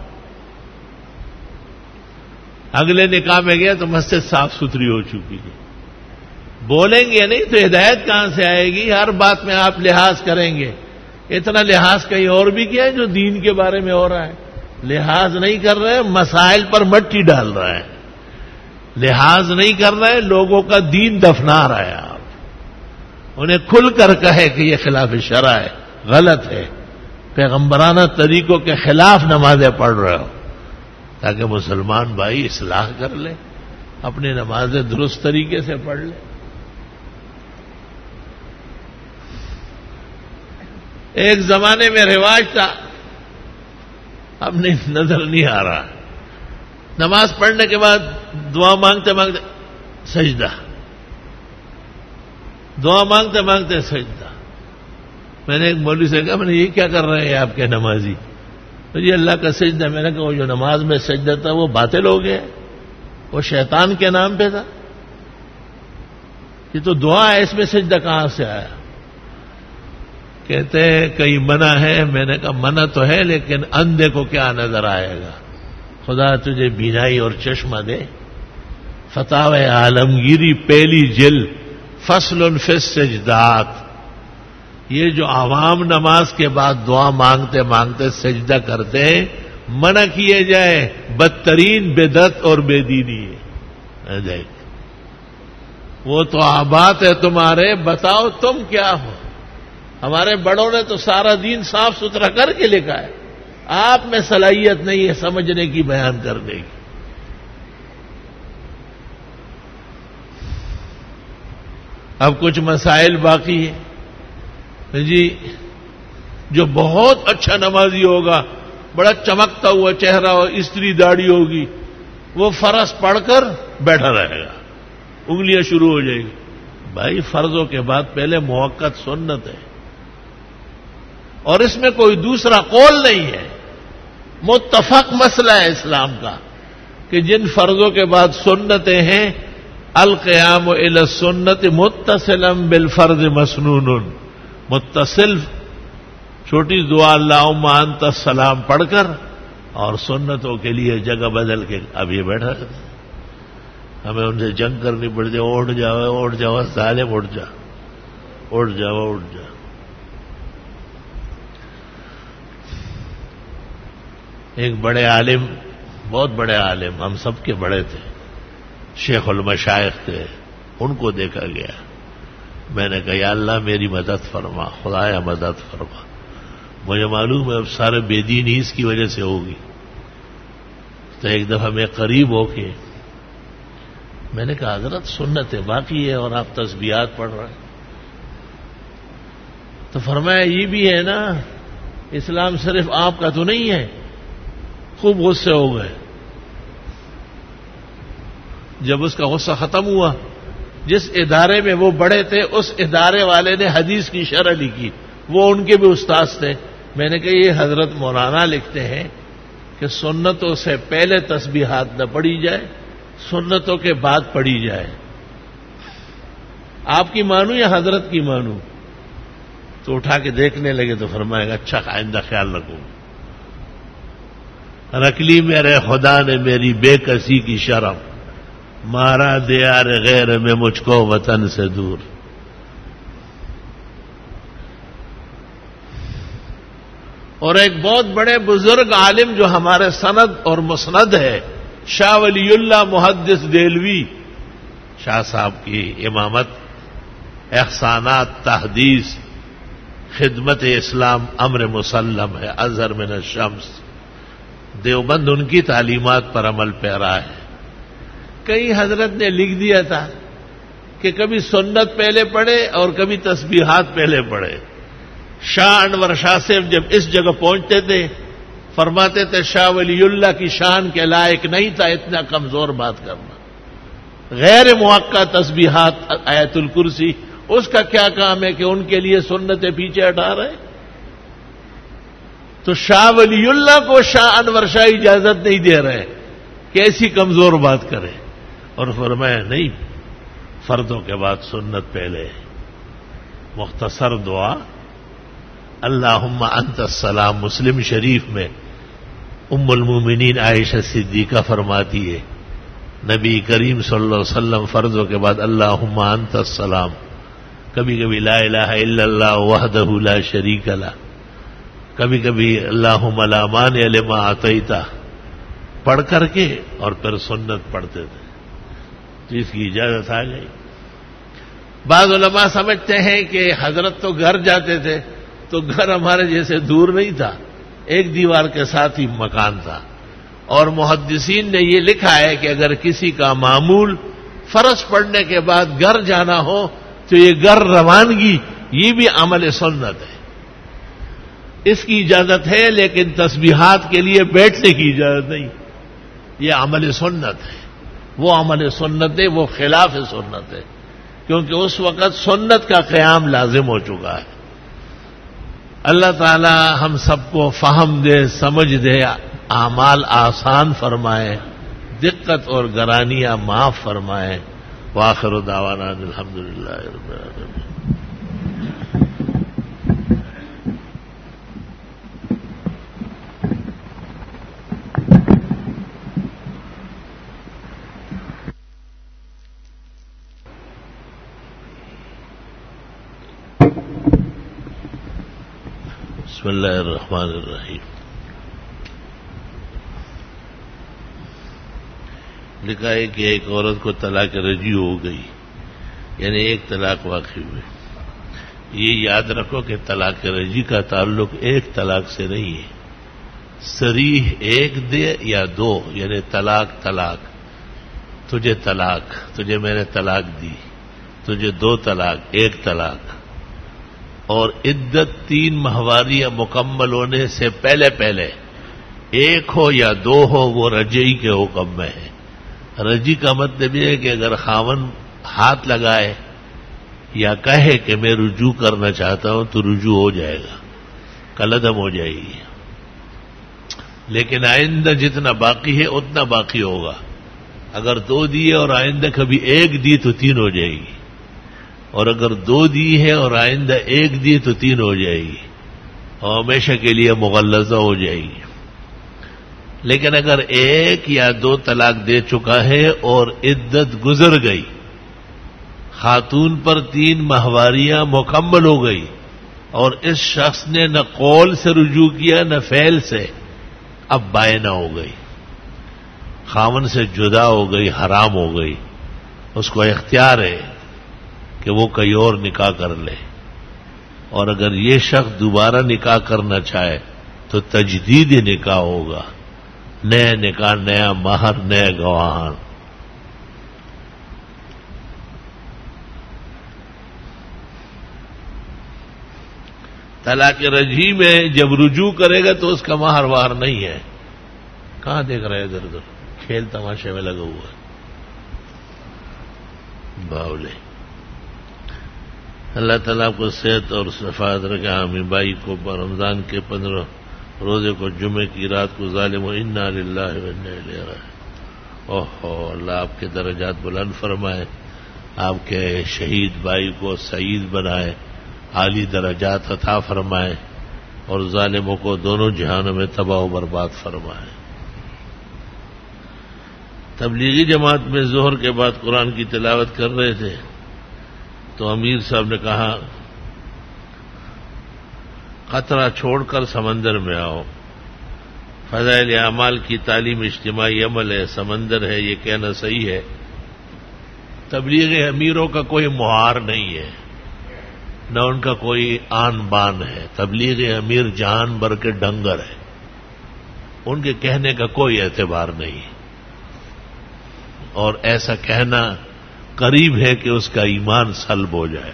اگلے نکاح میں گیا تو مسجد صاف ستھری ہو چکی ہے. بولیں گے نہیں تو ہدایت کہاں سے آئے گی؟ ہر بات میں آپ لحاظ کریں گے. اتنا لحاظ کہیں اور بھی کیا ہے جو دین کے بارے میں ہو رہا ہے؟ لحاظ نہیں کر رہے، مسائل پر مٹی ڈال رہا ہے. لحاظ نہیں کر رہے، لوگوں کا دین دفنا رہا ہے. آپ انہیں کھل کر کہے کہ یہ خلاف شرع ہے، غلط ہے، پیغمبرانہ طریقوں کے خلاف نمازیں پڑھ رہے ہو، تاکہ مسلمان بھائی اصلاح کر لے، اپنی نمازیں درست طریقے سے پڑھ لے. ایک زمانے میں رواج تھا، اب نظر نہیں آ رہا، نماز پڑھنے کے بعد دعا مانگتے مانگتے سجدہ، دعا مانگتے مانگتے سجدہ. میں نے ایک مولوی سے کہا، میں نے یہ کیا کر رہے ہیں آپ کے نمازی؟ یہ اللہ کا سجدہ. میں نے کہا وہ جو نماز میں سجدہ تھا وہ باطل ہو گیا، وہ شیطان کے نام پہ تھا. یہ تو دعا ہے، اس میں سجدہ کہاں سے آیا؟ کہتے ہیں کہیں منع ہے. میں نے کہا منع تو ہے، لیکن اندھے کو کیا نظر آئے گا؟ خدا تجھے بینائی اور چشمہ دے. فتاوی عالمگیری پہلی جلد، فصل فی السجدات. یہ جو عوام نماز کے بعد دعا مانگتے مانگتے سجدہ کرتے ہیں، منع کیے جائے، بدترین بدعت اور بے دینی ہے. دیکھ وہ تو آباد ہے تمہارے، بتاؤ تم کیا ہو؟ ہمارے بڑوں نے تو سارا دین صاف ستھرا کر کے لکھا ہے. آپ میں صلاحیت نہیں ہے سمجھنے کی، بیان کرنے کی. اب کچھ مسائل باقی ہیں جی. جو بہت اچھا نمازی ہوگا، بڑا چمکتا ہوا چہرہ اور استری داڑھی ہوگی، وہ فرض پڑھ کر بیٹھا رہے گا، انگلیاں شروع ہو جائیں گی. بھائی فرضوں کے بعد پہلے موقت سنت ہے. اور اس میں کوئی دوسرا قول نہیں ہے. متفق مسئلہ ہے اسلام کا کہ جن فرضوں کے بعد سنتیں ہیں، القیام الی السنت متصلا بالفرض مسنون، متصل چھوٹی دعا اللہم انت السلام پڑھ کر اور سنتوں کے لیے جگہ بدل کے اب یہ بیٹھا رہتا ہے. ہمیں ان سے جنگ کرنی پڑتی ہے، اٹھ جاؤ ظالم، اٹھ جاؤ. ایک بڑے عالم، بہت بڑے عالم، ہم سب کے بڑے تھے، شیخ المشائخ تھے، ان کو دیکھا گیا. میں نے کہا یا اللہ میری مدد فرما، خدایا مدد فرما. مجھے معلوم ہے اب سارے بے دین ہی اس کی وجہ سے ہوگی. تو ایک دفعہ میں قریب ہو کے میں نے کہا حضرت سنت باقی ہے اور آپ تسبیحات پڑھ رہے ہیں. تو فرمایا یہ بھی ہے نا، اسلام صرف آپ کا تو نہیں ہے. خوب غصے ہو گئے. جب اس کا غصہ ختم ہوا، جس ادارے میں وہ بڑے تھے اس ادارے والے نے حدیث کی شرح لکھی، وہ ان کے بھی استاد تھے. میں نے کہا یہ حضرت مولانا لکھتے ہیں کہ سنتوں سے پہلے تسبیحات نہ پڑھی جائے، سنتوں کے بعد پڑھی جائے. آپ کی مانوں یا حضرت کی مانوں؟ تو اٹھا کے دیکھنے لگے تو فرمائے گا اچھا آئندہ خیال رکھوں. رکھ لی میرے خدا نے میری بے کسی کی شرم، مارا دیار غیر میں مجھ کو وطن سے دور. اور ایک بہت بڑے بزرگ عالم جو ہمارے سند اور مسند ہے، شاہ ولی اللہ محدث دہلوی شاہ صاحب کی امامت، احسانات تحدیث، خدمت اسلام امر مسلم ہے، ازہر من الشمس. دیوبند ان کی تعلیمات پر عمل پیرا ہے. کئی حضرت نے لکھ دیا تھا کہ کبھی سنت پہلے پڑھے اور کبھی تسبیحات پہلے پڑھے. شاہ انور شاہ صاحب جب اس جگہ پہنچتے تھے فرماتے تھے شاہ ولی اللہ کی شان کے لائق نہیں تھا اتنا کمزور بات کرنا. غیر موقع تسبیحات، آیت الکرسی، اس کا کیا کام ہے کہ ان کے لیے سنتیں پیچھے ہٹا رہے؟ تو شاہ ولی اللہ کو شاہ انور شاہ اجازت نہیں دے رہے کہ ایسی کمزور بات کرے. اور فرمایا نہیں، فردوں کے بعد سنت پہلے. مختصر دعا اللہم انت السلام. مسلم شریف میں ام المومنین عائشہ صدیقہ فرماتی ہے نبی کریم صلی اللہ علیہ وسلم فرضوں کے بعد اللہم انت السلام، کبھی کبھی لا الہ الا اللہ وحدہ لا شریک لہ، کبھی کبھی اللہم لا مانع لما اعطیتہ پڑھ کر کے اور پھر سنت پڑھتے تھے. تو اس کی اجازت آ گئی. بعض علماء سمجھتے ہیں کہ حضرت تو گھر جاتے تھے تو گھر ہمارے جیسے دور نہیں تھا، ایک دیوار کے ساتھ ہی مکان تھا. اور محدثین نے یہ لکھا ہے کہ اگر کسی کا معمول فرض پڑھنے کے بعد گھر جانا ہو تو یہ گھر روانگی یہ بھی عمل سنت ہے. اس کی اجازت ہے لیکن تسبیحات کے لیے بیٹھنے کی اجازت نہیں. یہ عمل سنت ہے. وہ عمل سنت ہے، وہ خلاف سنت ہے، کیونکہ اس وقت سنت کا قیام لازم ہو چکا ہے. اللہ تعالی ہم سب کو فہم دے، سمجھ دے، اعمال آسان فرمائے، دقت اور گرانیاں معاف فرمائے. وآخر دعوانا الحمدللہ رب العالمین. بسم اللہ الرحمن الرحیم. لکھا ہے کہ ایک عورت کو طلاق رجعی ہو گئی، یعنی ایک طلاق واقع ہوئی. یہ یاد رکھو کہ طلاق رجعی کا تعلق ایک طلاق سے نہیں ہے. صریح ایک دے یا دو، یعنی طلاق طلاق، تجھے میں نے طلاق دی، تجھے دو طلاق، ایک طلاق. اور عدت 3 ماہواریاں مکمل ہونے سے پہلے ایک ہو یا دو ہو وہ رجعی کے حکم میں ہے. رجعی کا مطلب یہ ہے کہ اگر خاوند ہاتھ لگائے یا کہے کہ میں رجوع کرنا چاہتا ہوں تو رجوع ہو جائے گا. کل عدم ہو جائے گی. لیکن آئندہ جتنا باقی ہے اتنا باقی ہوگا. اگر 2 دیے اور آئندہ کبھی 1 دی تو 3 ہو جائے گی, اور اگر 2 دی ہے اور آئندہ 1 دی تو 3 ہو جائے گی, اور ہمیشہ کے لیے مغلظہ ہو جائے گی. لیکن اگر 1 یا 2 طلاق دے چکا ہے اور عدت گزر گئی, خاتون پر 3 ماہواریاں مکمل ہو گئی, اور اس شخص نے نہ قول سے رجوع کیا نہ فعل سے, اب بائنہ ہو گئی, خاوند سے جدا ہو گئی, حرام ہو گئی. اس کو اختیار ہے کہ وہ کہیں اور نکاح کر لے, اور اگر یہ شخص دوبارہ نکاح کرنا چاہے تو تجدید نکاح ہوگا, نیا نکاح, نیا مہر, نئے گواہان. طلاق رجعی میں جب رجوع کرے گا تو اس کا مہر وار نہیں ہے. کہاں دیکھ رہے ادھر ادھر, کھیل تماشے میں لگا ہوا ہے باولے. اللہ تعالیٰ کو صحت اور صفات رکھے. آمین. بھائی کو رمضان کے 15 روزے کو جمعے کی رات کو ظالم و انا للہ و انا الیہ راجعون. اوہو, اللہ آپ کے درجات بلند فرمائے, آپ کے شہید بھائی کو سعید بنائے, عالی درجات عطا فرمائے, اور ظالموں کو دونوں جہانوں میں تباہ و برباد فرمائے. تبلیغی جماعت میں ظہر کے بعد قرآن کی تلاوت کر رہے تھے تو امیر صاحب نے کہا قطرہ چھوڑ کر سمندر میں آؤ. فضائل اعمال کی تعلیم اجتماعی عمل ہے, سمندر ہے, یہ کہنا صحیح ہے. تبلیغ امیروں کا کوئی مہار نہیں ہے, نہ ان کا کوئی آن بان ہے. تبلیغ امیر جان بھر کے ڈنگر ہے, ان کے کہنے کا کوئی اعتبار نہیں, اور ایسا کہنا قریب ہے کہ اس کا ایمان سلب ہو جائے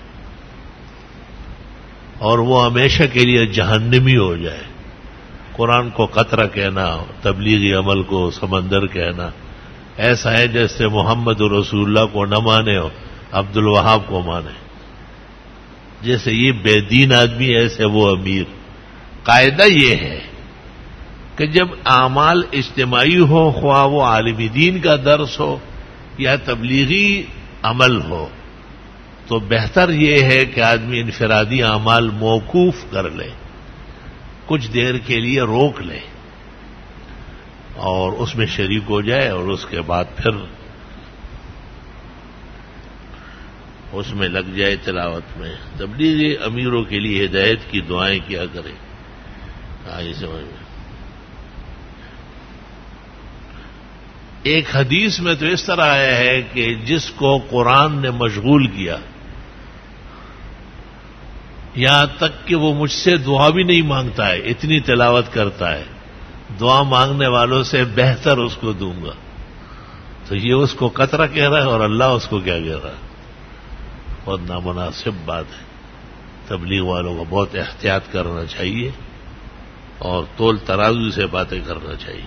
اور وہ ہمیشہ کے لیے جہنمی ہو جائے. قرآن کو قطرہ کہنا, تبلیغی عمل کو سمندر کہنا, ایسا ہے جیسے محمد رسول اللہ کو نہ مانے ہو عبد الوہاب کو مانے. جیسے یہ بے دین آدمی ایسے وہ امیر. قاعدہ یہ ہے کہ جب اعمال اجتماعی ہو, خواہ وہ عالم دین کا درس ہو یا تبلیغی عمل ہو, تو بہتر یہ ہے کہ آدمی انفرادی اعمال موقوف کر لے, کچھ دیر کے لیے روک لے اور اس میں شریک ہو جائے, اور اس کے بعد پھر اس میں لگ جائے تلاوت میں. تبلیغی امیروں کے لیے ہدایت کی دعائیں کیا کریں. آئیے سمجھ میں. ایک حدیث میں تو اس طرح آیا ہے کہ جس کو قرآن نے مشغول کیا, یہاں تک کہ وہ مجھ سے دعا بھی نہیں مانگتا ہے, اتنی تلاوت کرتا ہے, دعا مانگنے والوں سے بہتر اس کو دوں گا. تو یہ اس کو قطرہ کہہ رہا ہے اور اللہ اس کو کیا کہہ رہا ہے. بہت نامناسب بات ہے. تبلیغ والوں کو بہت احتیاط کرنا چاہیے اور تول ترازو سے باتیں کرنا چاہیے.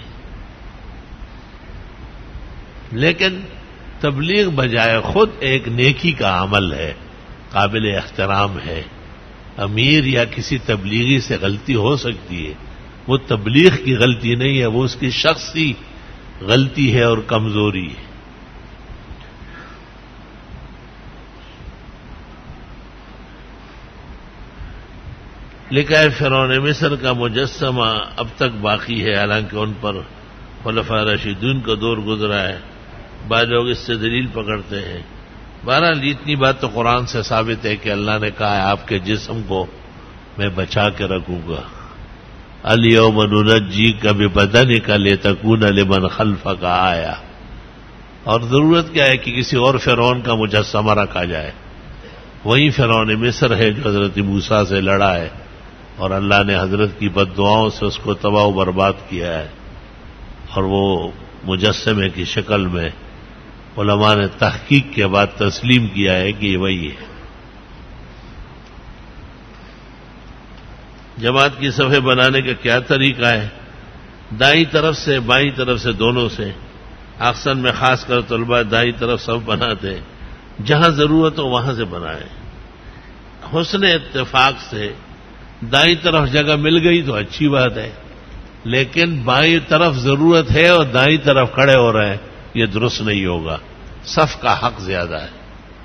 لیکن تبلیغ بجائے خود ایک نیکی کا عمل ہے, قابل احترام ہے. امیر یا کسی تبلیغی سے غلطی ہو سکتی ہے, وہ تبلیغ کی غلطی نہیں ہے, وہ اس کی شخصی غلطی ہے اور کمزوری ہے. لکھا ہے فرعون مصر کا مجسمہ اب تک باقی ہے, حالانکہ ان پر خلفاء راشدین کا دور گزرا ہے. بعض لوگ اس سے دلیل پکڑتے ہیں. بہرحال اتنی بات تو قرآن سے ثابت ہے کہ اللہ نے کہا ہے آپ کے جسم کو میں بچا کے رکھوں گا. الیوم ننجیک ببدنک لتکون لمن خلفک آیا. اور ضرورت کیا ہے کہ کسی اور فرعون کا مجسمہ رکھا جائے؟ وہی فرعون مصر ہے جو حضرت موسیٰ سے لڑا ہے, اور اللہ نے حضرت کی بد دعاؤں سے اس کو تباہ و برباد کیا ہے, اور وہ مجسمے کی شکل میں علماء نے تحقیق کے بعد تسلیم کیا ہے کہ یہ وہی ہے. جماعت کی صفحے بنانے کا کیا طریقہ ہے؟ دائیں طرف سے بائیں طرف سے دونوں سے. اقسام میں خاص کر طلباء دائیں طرف صف بناتے ہیں, جہاں ضرورت ہو وہاں سے بنائیں. حسن اتفاق سے دائیں طرف جگہ مل گئی تو اچھی بات ہے، لیکن بائیں طرف ضرورت ہے اور دائیں طرف کھڑے ہو رہے ہیں، یہ درست نہیں ہوگا، صف کا حق زیادہ ہے۔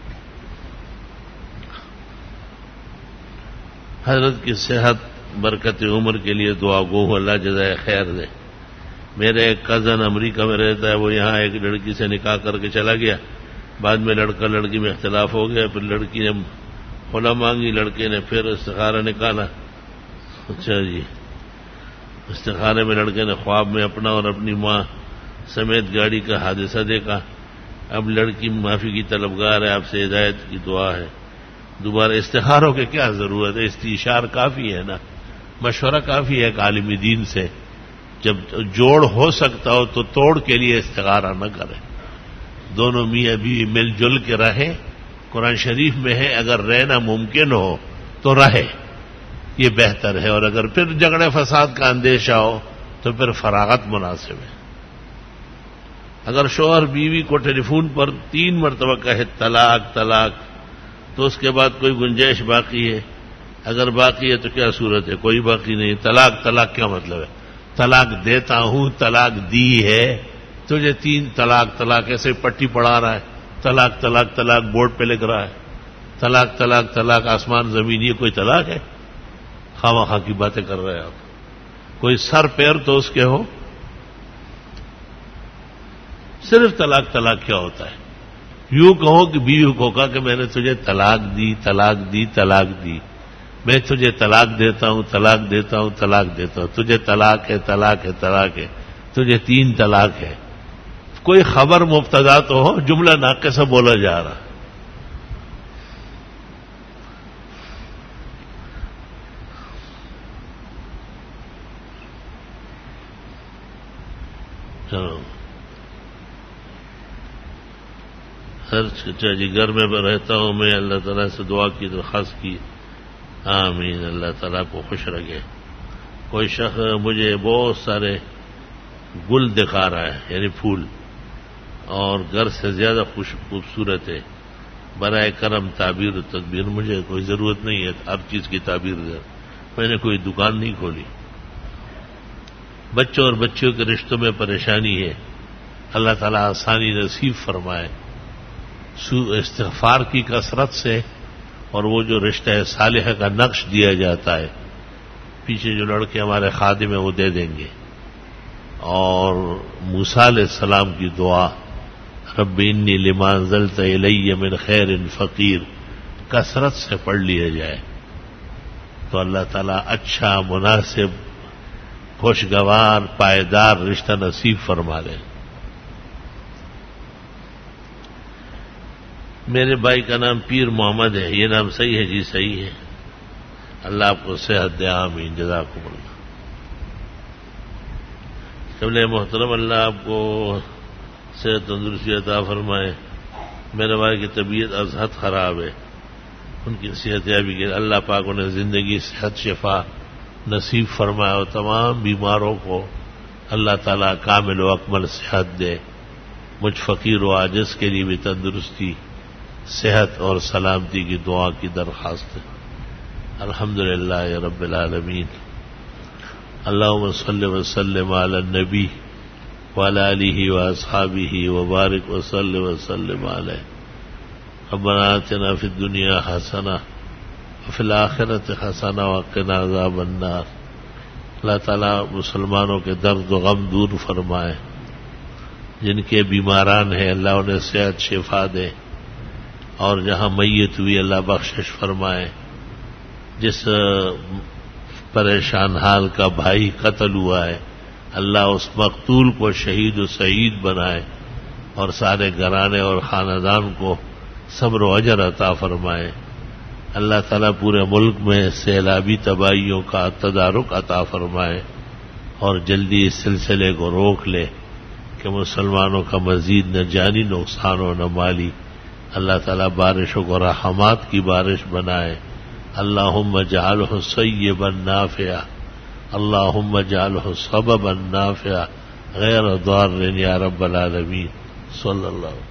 حضرت کی صحت برکت عمر کے لیے دعا گو، اللہ جزائے خیر دے۔ میرے ایک کزن امریکہ میں رہتا ہے، وہ یہاں ایک لڑکی سے نکاح کر کے چلا گیا، بعد میں لڑکا لڑکی میں اختلاف ہو گیا، پھر لڑکی نے خلا مانگی، لڑکے نے پھر استخارہ نکالا۔ اچھا جی، استخارے میں لڑکے نے خواب میں اپنا اور اپنی ماں سمیت گاڑی کا حادثہ دیکھا۔ اب لڑکی معافی کی طلبگار ہے، آپ سے ہدایت کی دعا ہے۔ دوبارہ استخاروں کی کیا ضرورت ہے، استشار کافی ہے نا، مشورہ کافی ہے ایک عالم دین سے۔ جب جوڑ ہو سکتا ہو تو توڑ کے لیے استخارہ نہ کرے، دونوں میاں بیوی مل جل کے رہے۔ قرآن شریف میں ہے اگر رہنا ممکن ہو تو رہے، یہ بہتر ہے، اور اگر پھر جھگڑے فساد کا اندیشہ ہو تو پھر فراغت مناسب ہے۔ اگر شوہر بیوی کو ٹیلی فون پر 3 مرتبہ کہے طلاق طلاق، تو اس کے بعد کوئی گنجائش باقی ہے؟ اگر باقی ہے تو کیا صورت ہے؟ کوئی باقی نہیں۔ طلاق طلاق کیا مطلب ہے؟ طلاق دیتا ہوں، طلاق دی ہے، تجھے 3 طلاق طلاق ایسے پٹی پڑھا رہا ہے، طلاق طلاق طلاق بورڈ پہ لکھ رہا ہے، طلاق طلاق طلاق آسمان زمین، یہ کوئی طلاق ہے؟ خواہ کی باتیں کر رہے ہیں آپ، کوئی سر پیر تو اس کے ہو۔ صرف طلاق طلاق کیا ہوتا ہے؟ یوں کہو کہ بیوی کو کہا کہ میں نے تجھے طلاق دی طلاق دی طلاق دی، میں تجھے طلاق دیتا ہوں طلاق دیتا ہوں طلاق دیتا ہوں، تجھے طلاق ہے طلاق ہے طلاق ہے، تجھے 3 طلاق ہے۔ کوئی خبر مبتدا تو ہو، جملہ ناقصہ بولا جا رہا۔ چلو اچھا جی، گھر میں رہتا ہوں میں، اللہ تعالیٰ سے دعا کی درخواست کی، آمین، اللہ تعالیٰ کو خوش رکھے۔ کوئی شخص مجھے بہت سارے گل دکھا رہا ہے، یعنی پھول، اور گھر سے زیادہ خوبصورت ہے، برائے کرم تعبیر و تدبیر۔ مجھے کوئی ضرورت نہیں ہے ہر چیز کی تعبیر دے، میں نے کوئی دکان نہیں کھولی۔ بچوں اور بچیوں کے رشتوں میں پریشانی ہے، اللہ تعالیٰ آسانی نصیب فرمائے۔ استغفار کی کثرت سے، اور وہ جو رشتہ صالحہ کا نقش دیا جاتا ہے، پیچھے جو لڑکے ہمارے خادم ہیں وہ دے دیں گے، اور موسیٰ علیہ السلام کی دعا رب انی لما انزلت الی من خیر فقیر کثرت سے پڑھ لیا جائے تو اللہ تعالیٰ اچھا، مناسب، خوشگوار، پائیدار رشتہ نصیب فرما لے۔ میرے بھائی کا نام پیر محمد ہے، یہ نام صحیح ہے؟ جی صحیح ہے، اللہ آپ کو صحت دے، آمین، جزاکم اللہ۔ قبلہ محترم، اللہ آپ کو صحت تندرستی عطا فرمائے۔ میرے بھائی کی طبیعت از حد خراب ہے، ان کی صحت یابی کے اللہ پاک انہیں زندگی، صحت، شفا نصیب فرمائے، اور تمام بیماروں کو اللہ تعالیٰ کامل و اکمل صحت دے۔ مجھ فقیر و عاجز کے لیے بھی تندرستی، صحت اور سلامتی کی دعا کی درخواست ہے۔ الحمدللہ رب العالمین، اللہم صلی وسلم علی النبی وعلی آلہ واصحابہ وبارک وسلم وسلم علیہ۔ ربنا آتنا فی الدنیا حسنہ وفی الآخرۃ حسنہ وقنا عذاب النار۔ اللہ تعالیٰ مسلمانوں کے درد و غم دور فرمائے، جن کے بیماران ہیں اللہ انہیں صحت شفا دے، اور جہاں میت ہوئی اللہ بخشش فرمائے۔ جس پریشان حال کا بھائی قتل ہوا ہے اللہ اس مقتول کو شہید و سعید بنائے، اور سارے گھرانے اور خاندان کو صبر و اجر عطا فرمائے۔ اللہ تعالیٰ پورے ملک میں سیلابی تباہیوں کا تدارک عطا فرمائے، اور جلدی اس سلسلے کو روک لے کہ مسلمانوں کا مزید نہ جانی نقصان ہو نہ مالی۔ اللہ تعالیٰ بارشوں کو رحمات کی بارش بنائے۔ اللہم اجعلہ صیبا نافعا، اللہم اجعلہ سببا نافعا غیر ضار یا رب العالمین۔ صلی اللہ علیہ وسلم۔